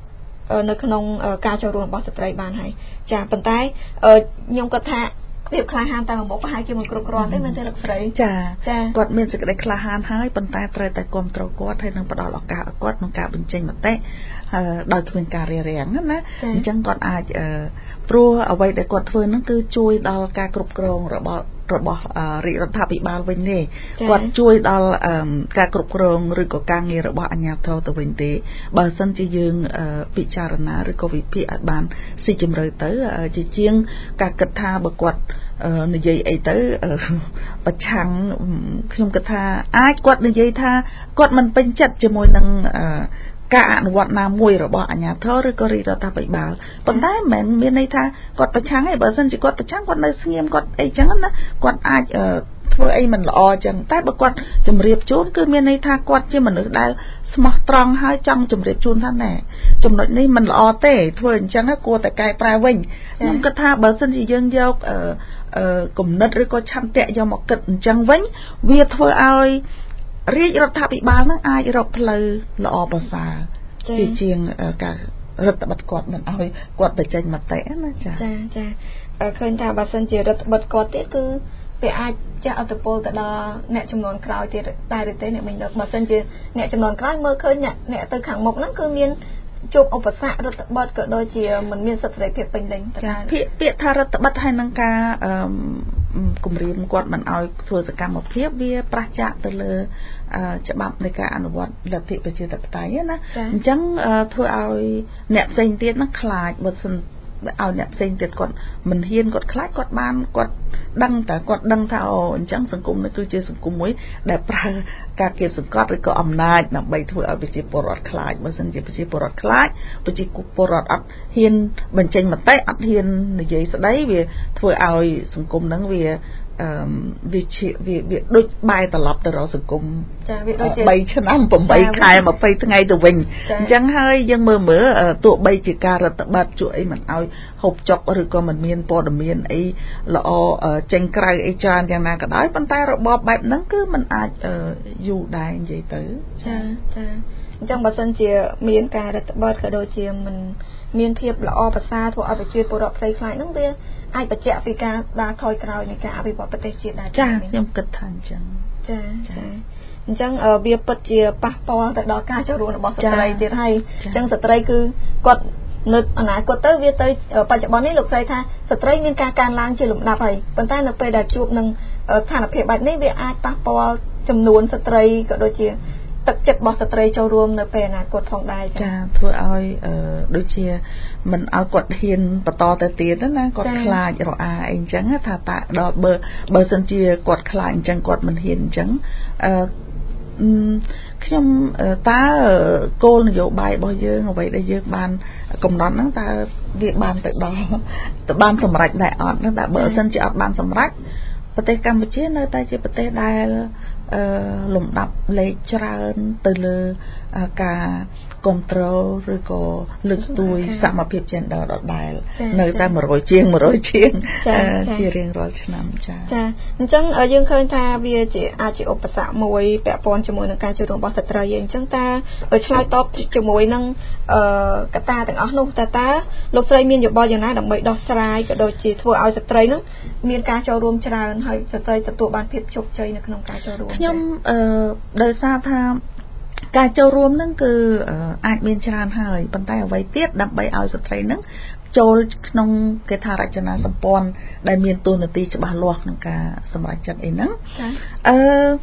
នៅក្នុងការចូលរួមរបស់ស្ត្រីបានហើយចាប៉ុន្តែខ្ញុំគាត់ថាភាពក្លាហានតាមមកប្រហែលជាមិនគ្រប់គ្រាន់ទេមែនទេលោកស្រីចាគាត់មានសេចក្តីក្លាហានហើយប៉ុន្តែត្រូវតែគ្រប់គ្រងគាត់ហើយនឹងផ្ដល់ឱកាសឲ្យគាត់ក្នុងការបញ្ចេញមតិដោយគ្មានការរារាំងណាអញ្ចឹងគាត់អាចព្រោះអ្វីដែលគាត់ធ្វើហ្នឹងគឺជួយដល់ការគ្រប់គ្រងរបស់របស់រាជរដ្ឋាភិបាលវិញទេគាត់ជួយដល់ការគ្រប់គ្រងឬក៏ការងាររបស់អាជ្ញាធរទៅវិញទេបើសិនជាយើងពិចារណាឬក៏វិភាគឲ្យបានស៊ីជម្រៅទៅជាជាងការគិតថាបើគាត់និយាយអីទៅប្រឆាំងខ្ញុំគិតថាអាចគាត់និយាយថាគាត់មិនពេញចិត្តជាមួយនឹងការអនុវត្តណាមួយរបស់អាជ្ញាធរឬក៏រាជរដ្ឋាភិបាលប៉ុន្តែមិនមែនមានន័យថាគាត់ប្រឆាំងទេបើសិនជាគាត់ប្រឆាំងគាត់នៅស្ងៀមគាត់អីចឹងណាគាត់អាចធ្វើអីមិនល្អចឹងតែបើគាត់ជម្រាបជូនគឺមានន័យថាគាត់ជាមនុស្សដែលស្មោះត្រង់ហើយចង់ជម្រាបជូនថាណែចំណុចនេះមិនល្អទេធ្វើអញ្ចឹងគួរតែកែប្រែវិញខ្ញុំគិតថាបើសិនជាយើងយកគំនិតឬក៏ឆន្ទៈយកមកគិតអញ្ចឹងវិញវាធ្វើឲ្យរាជរដ្ឋាភិបាលនឹងអាចរកផ្លូវល្អប្រសើរជាជាងការរដ្ឋបတ်គាត់មិនឲ្យគាត់បញ្ចេញមតិណាចាចាចាឃើញថាបើសិនជារដ្ឋបတ်គាត់ទៀតគឺវាអាចចាក់អត្តពលទៅដល់អ្នកចំនួនក្រោយទៀតតែឬទេអ្នកមិញលើកបើសិនជាអ្នកចំនួនក្រោយមើលឃើញអ្នកអ្នកទៅខាងមុខហ្នឹងគឺមានជួបឧបសគ្គរដ្ឋបတ်ក៏ដូចជាមិនមានសិទ្ធិសេរីភាពពេញលេញតែពាក្យពាក្យថារដ្ឋបတ်ហើយនឹងការគម្រាមគាត់មិនឲ្យធ្វើសកម្មភាពវាប្រឆាចទៅលើច្បាប់នៃការអនុវត្តលទ្ធិប្រជាធិបតេយ្យណាអញ្ចឹងធ្វើឲ្យអ្នកផ្សេងទៀតហ្នឹងខ្លាចបើសិនឲ្យអ្នកផ្សេងទៀតគាត់មិនហ៊ានគាត់ខ្លាចគាត់បានគាត់ដឹងតែគាត់ដឹងថាអូអញ្ចឹងសង្គមនេះគឺជាសង្គមមួយដែលប្រើការគៀបសង្កត់ឬក៏អំណាចដើម្បីធ្វើឲ្យប្រជាពលរដ្ឋខ្លាចបើសិនជាប្រជាពលរដ្ឋខ្លាចប្រជាពលរដ្ឋអត់ហ៊ានបញ្ចេញមតិអត់ហ៊ាននិយាយស្ដីវាធ្វើឲ្យសង្គមហ្នឹងវាអឺវាជាវាវាដូចបែរត្រឡប់ទៅរកសង្គមចាវាដូចជាបីឆ្នាំ8ខែ20ថ្ងៃទៅវិញអញ្ចឹងហើយយើងមើលមើលទោះបីជាការរដ្ឋបတ်ជួយអីមិនឲ្យហូបចុកឬក៏មិនមានព័ត៌មានអីល្អចេញក្រៅអីច្រើនយ៉ាងណាក៏ដោយប៉ុន្តែរបបបែបហ្នឹងគឺมันអាចយូរដែរនិយាយទៅចាចាអញ្ចឹងបើសិនជាមានការរដ្ឋបတ်ក៏ដូចជាមិនមានភាពល្អប្រសើរធ្វើឲ្យប្រជាពលរដ្ឋផ្ទៃខ្លាចហ្នឹងវាអាចបញ្ជាក់ពីការដើរថយក្រោយនៃការអភិវឌ្ឍប្រទេសជាតិដែរចាខ្ញុំគិតថាអញ្ចឹងចាចាអញ្ចឹងវាពិតជាប៉ះពាល់ទៅដល់ការចូលរួមរបស់ស្ត្រីទៀតហើយអញ្ចឹងស្ត្រីគឺគាត់នៅអនាគតទៅវាទៅបច្ចុប្បន្ននេះលោកស្រីថាស្ត្រីមានការកើនឡើងជាលំដាប់ហើយប៉ុន្តែនៅពេលដែលជួបនឹងស្ថានភាពបែបនេះវាអាចប៉ះពាល់ចំនួនស្ត្រីក៏ដូចជាទឹកចិត្តរបស់ស្ត្រីចូលរួមនៅពេលអនាគតផងដែរចាធ្វើឲ្យដូចជាមិនឲ្យគាត់ហ៊ានបន្តទៅទៀតណាគាត់ខ្លាចរអាអីអញ្ចឹងថាតើដល់បើបើសិនជាគាត់ខ្លាចអញ្ចឹងគាត់មិនហ៊ានអញ្ចឹងអឺខ្ញុំតើគោលនយោបាយរបស់យើងអ្វីដែលយើងបានកំណត់ហ្នឹងតើវាបានទៅដល់ទៅបានសម្រេចដែរអត់ហ្នឹងតែបើសិនជាអត់បានសម្រេចប្រទេសកម្ពុជានៅតែជាប្រទេសដែលអឺលំដាប់លេខច្រើនទៅលើការគ្រប់គ្រងឬក៏លើកស្ទួយសមភាព gender ដដែលនៅតែ100ជាង100ជាងជារៀងរាល់ឆ្នាំចាចាអញ្ចឹងយើងឃើញថាវាជាអាចជាឧបសគ្គមួយពាក់ព័ន្ធជាមួយនឹងការចូលរួមរបស់ស្ត្រីអញ្ចឹងតាឆ្លើយតបជាមួយនឹងកត្តាទាំងអស់នោះតើតាលោកស្រីមានយោបល់យ៉ាងណាដើម្បីដោះស្រាយក៏ដូចជាធ្វើឲ្យស្ត្រីនឹងមានការចូលរួមច្រើនហើយស្ត្រីទទួលបានភាពជោគជ័យនៅក្នុងការចូលរួមខ្ញុំអឺដោយសារថាការចូលរួមហ្នឹងគឺអាចមានច្រើនហើយប៉ុន្តែអ្វីទៀតដើម្បីឲ្យស្ត្រីហ្នឹងចូលក្នុងគេថារចនាសម្ព័ន្ធដែលមានតួនាទីច្បាស់លាស់ក្នុងការសម្រេចចិត្តអីហ្នឹងអឺ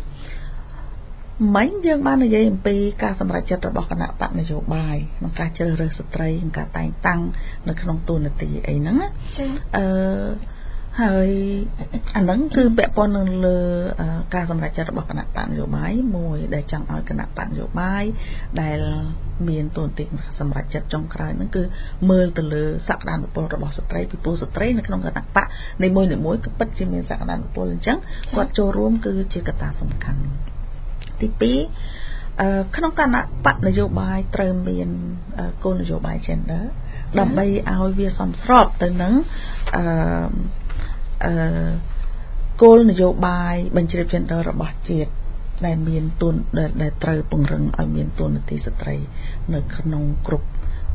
មិញយើងបាននិយាយអំពីការសម្រេចចិត្តរបស់គណៈបកនយោបាយក្នុងការជ្រើសរើសស្ត្រីក្នុងការតែងតាំងនៅក្នុងតួនាទីអីហ្នឹងអឺហើយអាហ្នឹងគឺពាក់ព័ន្ធនឹងលើការសម្រេចចិត្តរបស់គណៈបកនយោបាយមួយដែលចង់ឲ្យគណៈបកនយោបាយដែលមានតួនាទីសម្រេចចិត្តចុងក្រោយហ្នឹងគឺមើលទៅលើសក្តានុពលរបស់ស្ត្រីពីព្រោះស្ត្រីនៅក្នុងគណៈបកនីមួយៗគឺពិតជាមានសក្តានុពលអញ្ចឹងគាត់ចូលរួមគឺជាកត្តាសំខាន់ទីពីរអឺក្នុងគណៈបកនយោបាយត្រូវមានគោលនយោបាយ gender ដើម្បីឲ្យវាសមស្របទៅនឹងអឺអឺគោលនយោបាយបញ្ជ្រាប gender របស់ជាតិដែលមានទុនដែលត្រូវពង្រឹងឲ្យមានតួនាទីស្ត្រីនៅក្នុងគ្រប់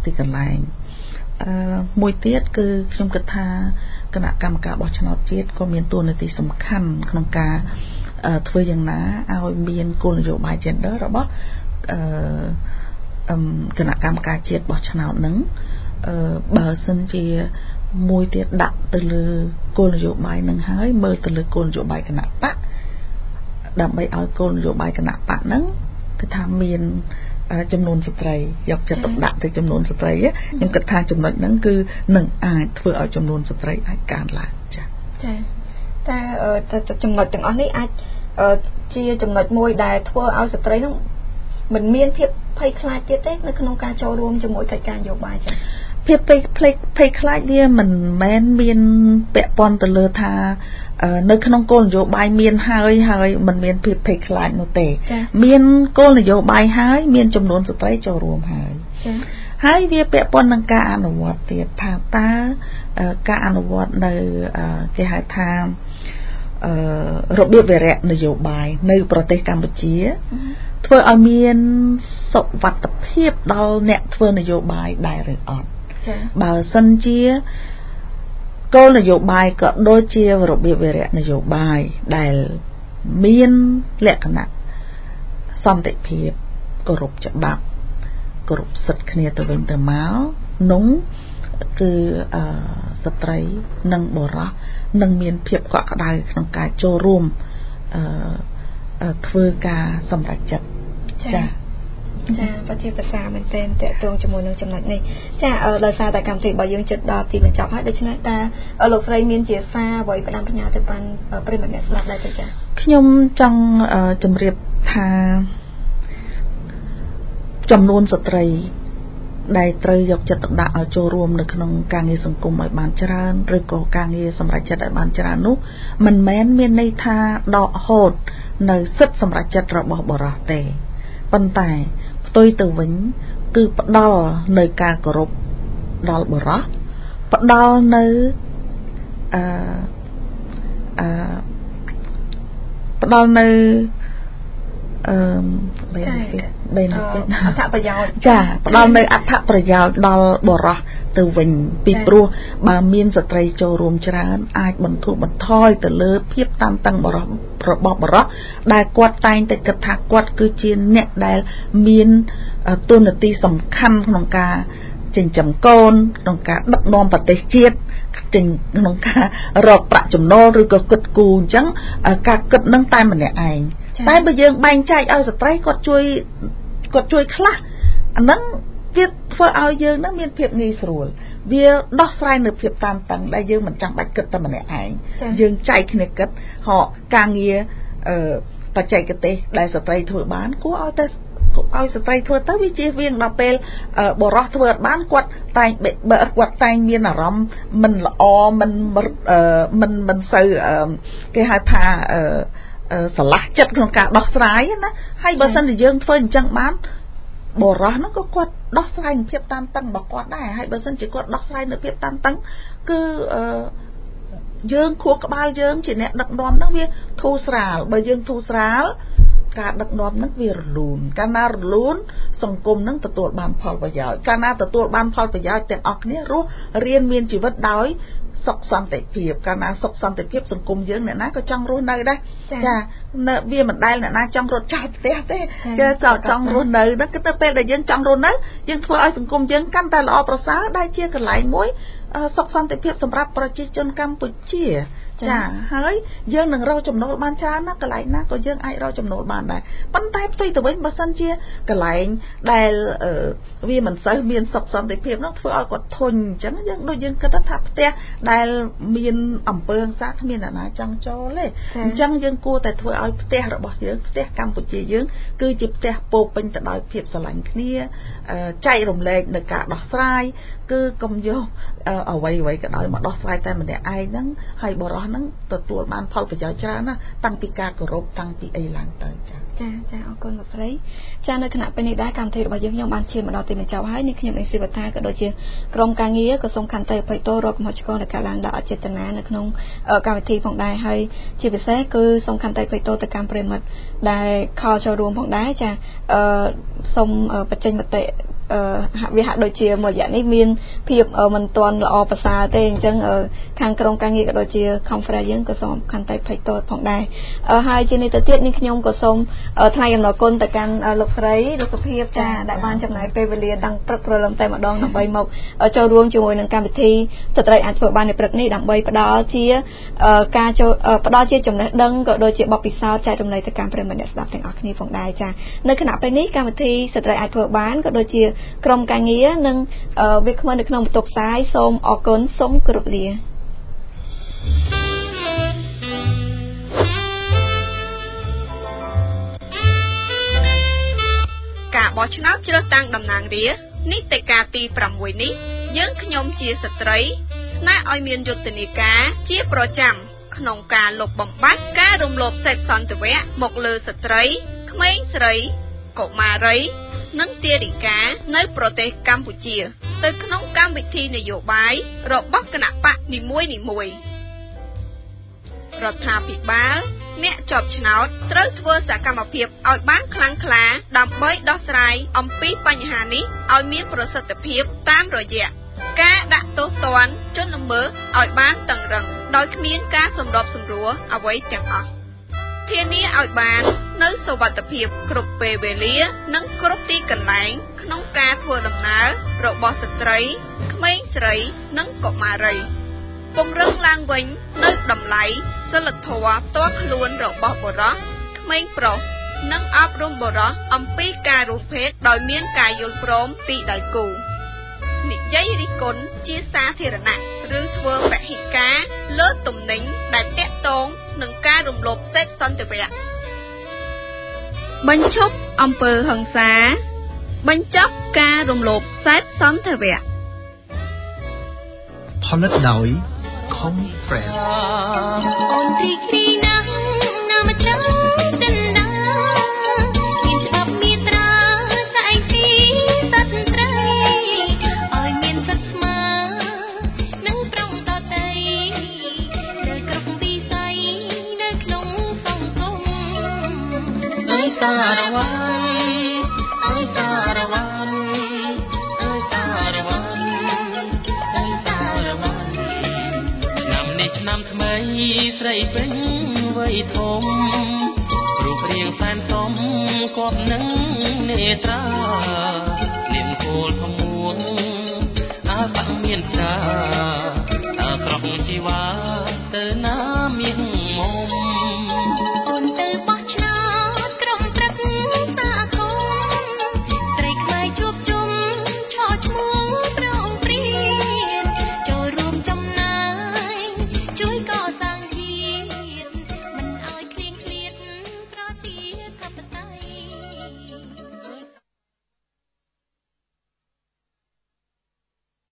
ទីកន្លែងអឺមួយទៀតគឺខ្ញុំគិតថាគណៈកម្មការបោះឆ្នោតជាតិក៏មានតួនាទីសំខាន់ក្នុងការធ្វើយ៉ាងណាឲ្យមានគោលនយោបាយ gender របស់អឺគណៈកម្មការជាតិបោះឆ្នោតនឹងអឺបើសិនជាមួយទៀតដាក់ទៅលើគោលនយោបាយនឹងហើយមើលទៅលើគោលនយោបាយគណៈបកដើម្បីឲ្យគោលនយោបាយគណៈបកហ្នឹងគឺថាមានចំនួនស្ត្រីយកចិត្តទុកដាក់ទៅចំនួនស្ត្រីខ្ញុំគិតថាចំណុចហ្នឹងគឺនឹងអាចធ្វើឲ្យចំនួនស្ត្រីអាចកើនឡើងចា៎ចា៎តែចំណុចទាំងអស់នេះអាចជាចំណុចមួយដែលធ្វើឲ្យស្ត្រីហ្នឹងមិនមានភាពភ័យខ្លាចទៀតទេនៅក្នុងការចូលរួមជាមួយកិច្ចការនយោបាយចា៎ភាពភ័យភ័យខ្លាចវាមិនមែនមានពាក់ព័ន្ធទៅលើថានៅក្នុងគោលនយោបាយមានហើយហើយមិនមានភាពភ័យខ្លាចនោះទេមានគោលនយោបាយហើយមានចំនួនស្ត្រីចូលរួមហើយចា៎ហើយវាពាក់ព័ន្ធនឹងការអនុវត្តទៀតថាតើការអនុវត្តនៅគេហៅថាអឺរបៀបវារៈនយោបាយនៅប្រទេសកម្ពុជាធ្វើឲ្យមានសុវត្ថិភាពដល់អ្នកធ្វើនយោបាយដែរឬអត់បើសិនជាគោលនយោបាយក៏ដូចជារបៀបវារៈនយោបាយដែលមានលក្ខណៈសន្តិភាពគោរពច្បាប់គោរពសិទ្ធិគ្នាទៅវិញទៅមកនោះគឺអឺស្ត្រីនិងបុរសនឹងមានភាពកក់ក្ដៅក្នុងការចូលរួមអឺធ្វើការសម្រេចចិត្តចា៎ចាប្រតិបត្តិការមែនទែនតកតងជាមួយនឹងចំណុចនេះចាដោយសារតែកម្មវិធីរបស់យើងជិតដល់ទីបញ្ចប់ហើយដូច្នេះតើលោកស្រីមានជាសារអ្វីផ្ដាំផ្ញើទៅបានប្រិយមិត្តអ្នកស្ដាប់ដែរទេចាខ្ញុំចង់ជម្រាបថាចំនួនស្ត្រីដែលត្រូវយកចិត្តទុកដាក់ឲ្យចូលរួមនៅក្នុងការងារសង្គមឲ្យបានច្រើនឬក៏ការងារសម្រេចចិត្តឲ្យបានច្រើននោះមិនមែនមានន័យថាដកហូតនៅសិទ្ធិសម្រេចចិត្តរបស់បុរសទេប៉ុន្តែផ្ទុយទៅវិញគឺផ្ដល់នៅការគោរពដល់បុរសផ្ដល់នៅអឺអឺផ្ដល់នៅអឺបែនបែនអត្ថប្រយោជន៍ចាផ្ដល់នៅអត្ថប្រយោជន៍ដល់បុរសទៅវិញពីព្រោះបើមានស្ត្រីចូលរួមច្រើនអាចបន្ធូរបន្ថយទៅលើភាពតានតឹងបុរសរបស់បុរសដែលគាត់តែងតែគិតថាគាត់គឺជាអ្នកដែលមានតួនាទីសំខាន់ក្នុងការចិញ្ចឹមកូនក្នុងការដឹកនាំប្រទេសជាតិក្នុងការរកប្រាក់ចំណូលឬក៏គិតគូរអញ្ចឹងការគិតនឹងតែម្នាក់ឯងតែបើយើងបែងចែកឲ្យស្ត្រីគាត់ជួយគាត់ជួយខ្លះអាហ្នឹងវាធ្វើឲ្យយើងនឹងមានភាពងាយស្រួលវាដោះស្រាយនៅភាពតានតឹងដែលយើងមិនចាំបាច់គិតតែម្នាក់ឯងយើងចែកគ្នាគិតហោការងារបច្ចេកទេសដែលស្ត្រីធ្វើបានគួរឲ្យតែឲ្យស្ត្រីធ្វើទៅវាជៀសវាងដល់ពេលបរោះធ្វើអត់បានគាត់តែងបើគាត់តែងមានអារម្មណ៍មិនល្អមិនមិនមិនសូវគេហៅថាស្រឡះចិត្តក្នុងការដោះស្រាយណាហើយបើសិនជាយើងធ្វើអញ្ចឹងបានបរោះហ្នឹងក៏គាត់ដោះស្រាយភាពតានតឹងរបស់គាត់ដែរហើយបើសិនជាគាត់ដោះស្រាយនៅភាពតានតឹងគឺយើងខួរក្បាលយើងជាអ្នកដឹកនាំហ្នឹងវាធូរស្រាលបើយើងធូរស្រាលការដឹកនាំហ្នឹងវារលូនកាលណារលូនសង្គមហ្នឹងទទួលបានផលប្រយោជន៍កាលណាទទួលបានផលប្រយោជន៍ទាំងអស់គ្នារស់រៀនមានជីវិតដោយសុខសន្តិភាពកាលណាសុខសន្តិភាពសង្គមយើងអ្នកណាក៏ចង់រស់នៅដែរចានៅវាមិនដែលអ្នកណាចង់រត់ចោលផ្ទះទេគេចង់រស់នៅហ្នឹងគឺទៅពេលដែលយើងចង់រស់នៅយើងធ្វើឲ្យសង្គមយើងកាន់តែល្អប្រសើរដែលជាកន្លែងមួយសុខសន្តិភាពសម្រាប់ប្រជាជនកម្ពុជាចាហើយយើងនឹងរកចំណូលបានច្រើនណាកន្លែងណាក៏យើងអាចរកចំណូលបានដែរប៉ុន្តែផ្ទុយទៅវិញបើសិនជាកន្លែងដែលវាមិនសូវមានសុខសន្តិភាពនោះធ្វើឲ្យគាត់ធុញអញ្ចឹងយើងដូចយើងគិតថាផ្ទះដែលមានអំពើហិង្សាគ្មានអ្នកណាចង់ចូលទេអញ្ចឹងយើងគួរតែធ្វើឲ្យផ្ទះរបស់យើងផ្ទះកម្ពុជាយើងគឺជាផ្ទះពោពេញទៅដោយភាពស្រឡាញ់គ្នាចែករំលែកនៅការដោះស្រាយគឺកុំយកអ្វីអ្វីក៏ដោយមកដោះស្រាយតែម្នាក់ឯងហ្នឹងហើយបរិះហ្នឹងទទួលបានផលប្រយោជន៍ច្រើនណាស់តាំងពីការគោរពតាំងពីអីឡើងទៅចា៎ចាចាអរគុណលោកស្រីចានៅគណៈពេលនេះដែរកម្មវិធីរបស់យើងខ្ញុំបានឈានមកដល់ទីបញ្ចប់ហើយនេះខ្ញុំអេស៊ីវតាក៏ដូចជាក្រុមការងារក៏សូមខន្តីអភ័យទោសរកកំហុសឆ្គងដែលកើតឡើងដោយអចេតនានៅក្នុងកម្មវិធីផងដែរហើយជាពិសេសគឺសូមខន្តីអភ័យទោសទៅកាន់ប្រិមិត្តដែលខលចូលរួមផងដែរចាអឺសូមបញ្ចេញមតិអឺវាហាក់ដូចជាមួយរយៈនេះមានភាពមិនទាន់ល្អប្រសើរទេអញ្ចឹងខាងក្រុមការងារក៏ដូចជា conference យើងក៏សូមខន្តីអភ័យទោសផងដែរហើយជានេះទៅទៀតនេះខ្ញុំក៏សូមថ្លែងអំណរគុណទៅកាន់លោកស្រីលោកសុភាពចាដែលបានចំណាយពេលវេលាតាំងព្រឹកព្រលឹមតែម្ដងដើម្បីមកចូលរួមជាមួយនឹងកម្មវិធីស្ត្រីអាចធ្វើបាននៅព្រឹកនេះដើម្បីផ្ដល់ជាការចូលផ្ដល់ជាចំណេះដឹងក៏ដូចជាបទពិសោធន៍ចែករំលែកទៅកាន់ប្រិយមិត្តអ្នកស្ដាប់ទាំងអស់គ្នាផងដែរចានៅគណៈពេលនេះកម្មវិធីស្ត្រីអាចធ្វើបានក៏ដូចជាក្រុមការងារនិងវាគ្មិននៅក្នុងបន្ទប់ផ្សាយសូមអរគុណសូមគោរពលាការបោះឆ្នោតជ្រើសតាំងតំណាងរាស្ត្រនីតិកាលទីប្រាំមួយនេះយើងខ្ញុំជាស្ត្រីស្នើឲ្យមានយុទ្ធនាការជាប្រចាំក្នុងការលុបបំបាត់ការរំលោភសេពសន្តិវៈមកលើស្ត្រីក្មេងស្រីកុមារីនិងទារិកានៅប្រទេសកម្ពុជាទៅក្នុងកម្មវិធីនយោបាយរបស់គណៈបកនីមួយនីមួយរដ្ឋាភិបាលអ្នកជាប់ឆ្នោតត្រូវធ្វើសកម្មភាពឲ្យបានខ្លាំងក្លាដើម្បីដោះស្រាយអំពីបញ្ហានេះឲ្យមានប្រសិទ្ធភាពតាមរយៈការដាក់ទោសទណ្ឌជនល្មើសឲ្យបានតឹងរ៉ឹងដោយគ្មានការសម្របសម្រួលអ្វីទាំងអស់ធានាឲ្យបាននៅសុវត្ថិភាពគ្រប់ពេលវេលានិងគ្រប់ទីកន្លែងក្នុងការធ្វើដំណើររបស់ស្ត្រីក្មេងស្រីនិងកុមារីពង្រឹងឡើងវិញនៅតម្លៃសិលធម៌ផ្ទាល់ខ្លួនរបស់បុរសក្មេងប្រុសនិងអប់រំបុរសអំពីការរួមភេទដោយមានការយល់ព្រមពីដៃគូនិយាយរិះគន់ជាសាធារណៈឬធ្វើពហិការលើទំនិញដែលទាក់ទងនឹងការរំលោភសេពសន្តិវៈបញ្ឈប់អំពើហិង្សាបញ្ចប់ការរំលោភសេពសន្តិវៈផលិតដោយ Conference អូនព្រីគ្រីណាស់ណាមកចាំចិនដាមានច្បាប់មានត្រាស្អែកពីសត្វត្រីឲ្យមានសិទ្ធិស្មើនិងប្រំតតីនៅគ្រប់វិស័យនៅក្នុងសង្គមអើយសារវ៉ាអើយសារវ៉ាអើយសារវ៉ាអើយសារវ៉ាឆ្នាំនេះឆ្នាំថ្មីស្រីពេញវ័យធំរូបរាងសែនសមគប់នឹងនេត្រានាងគោលធំ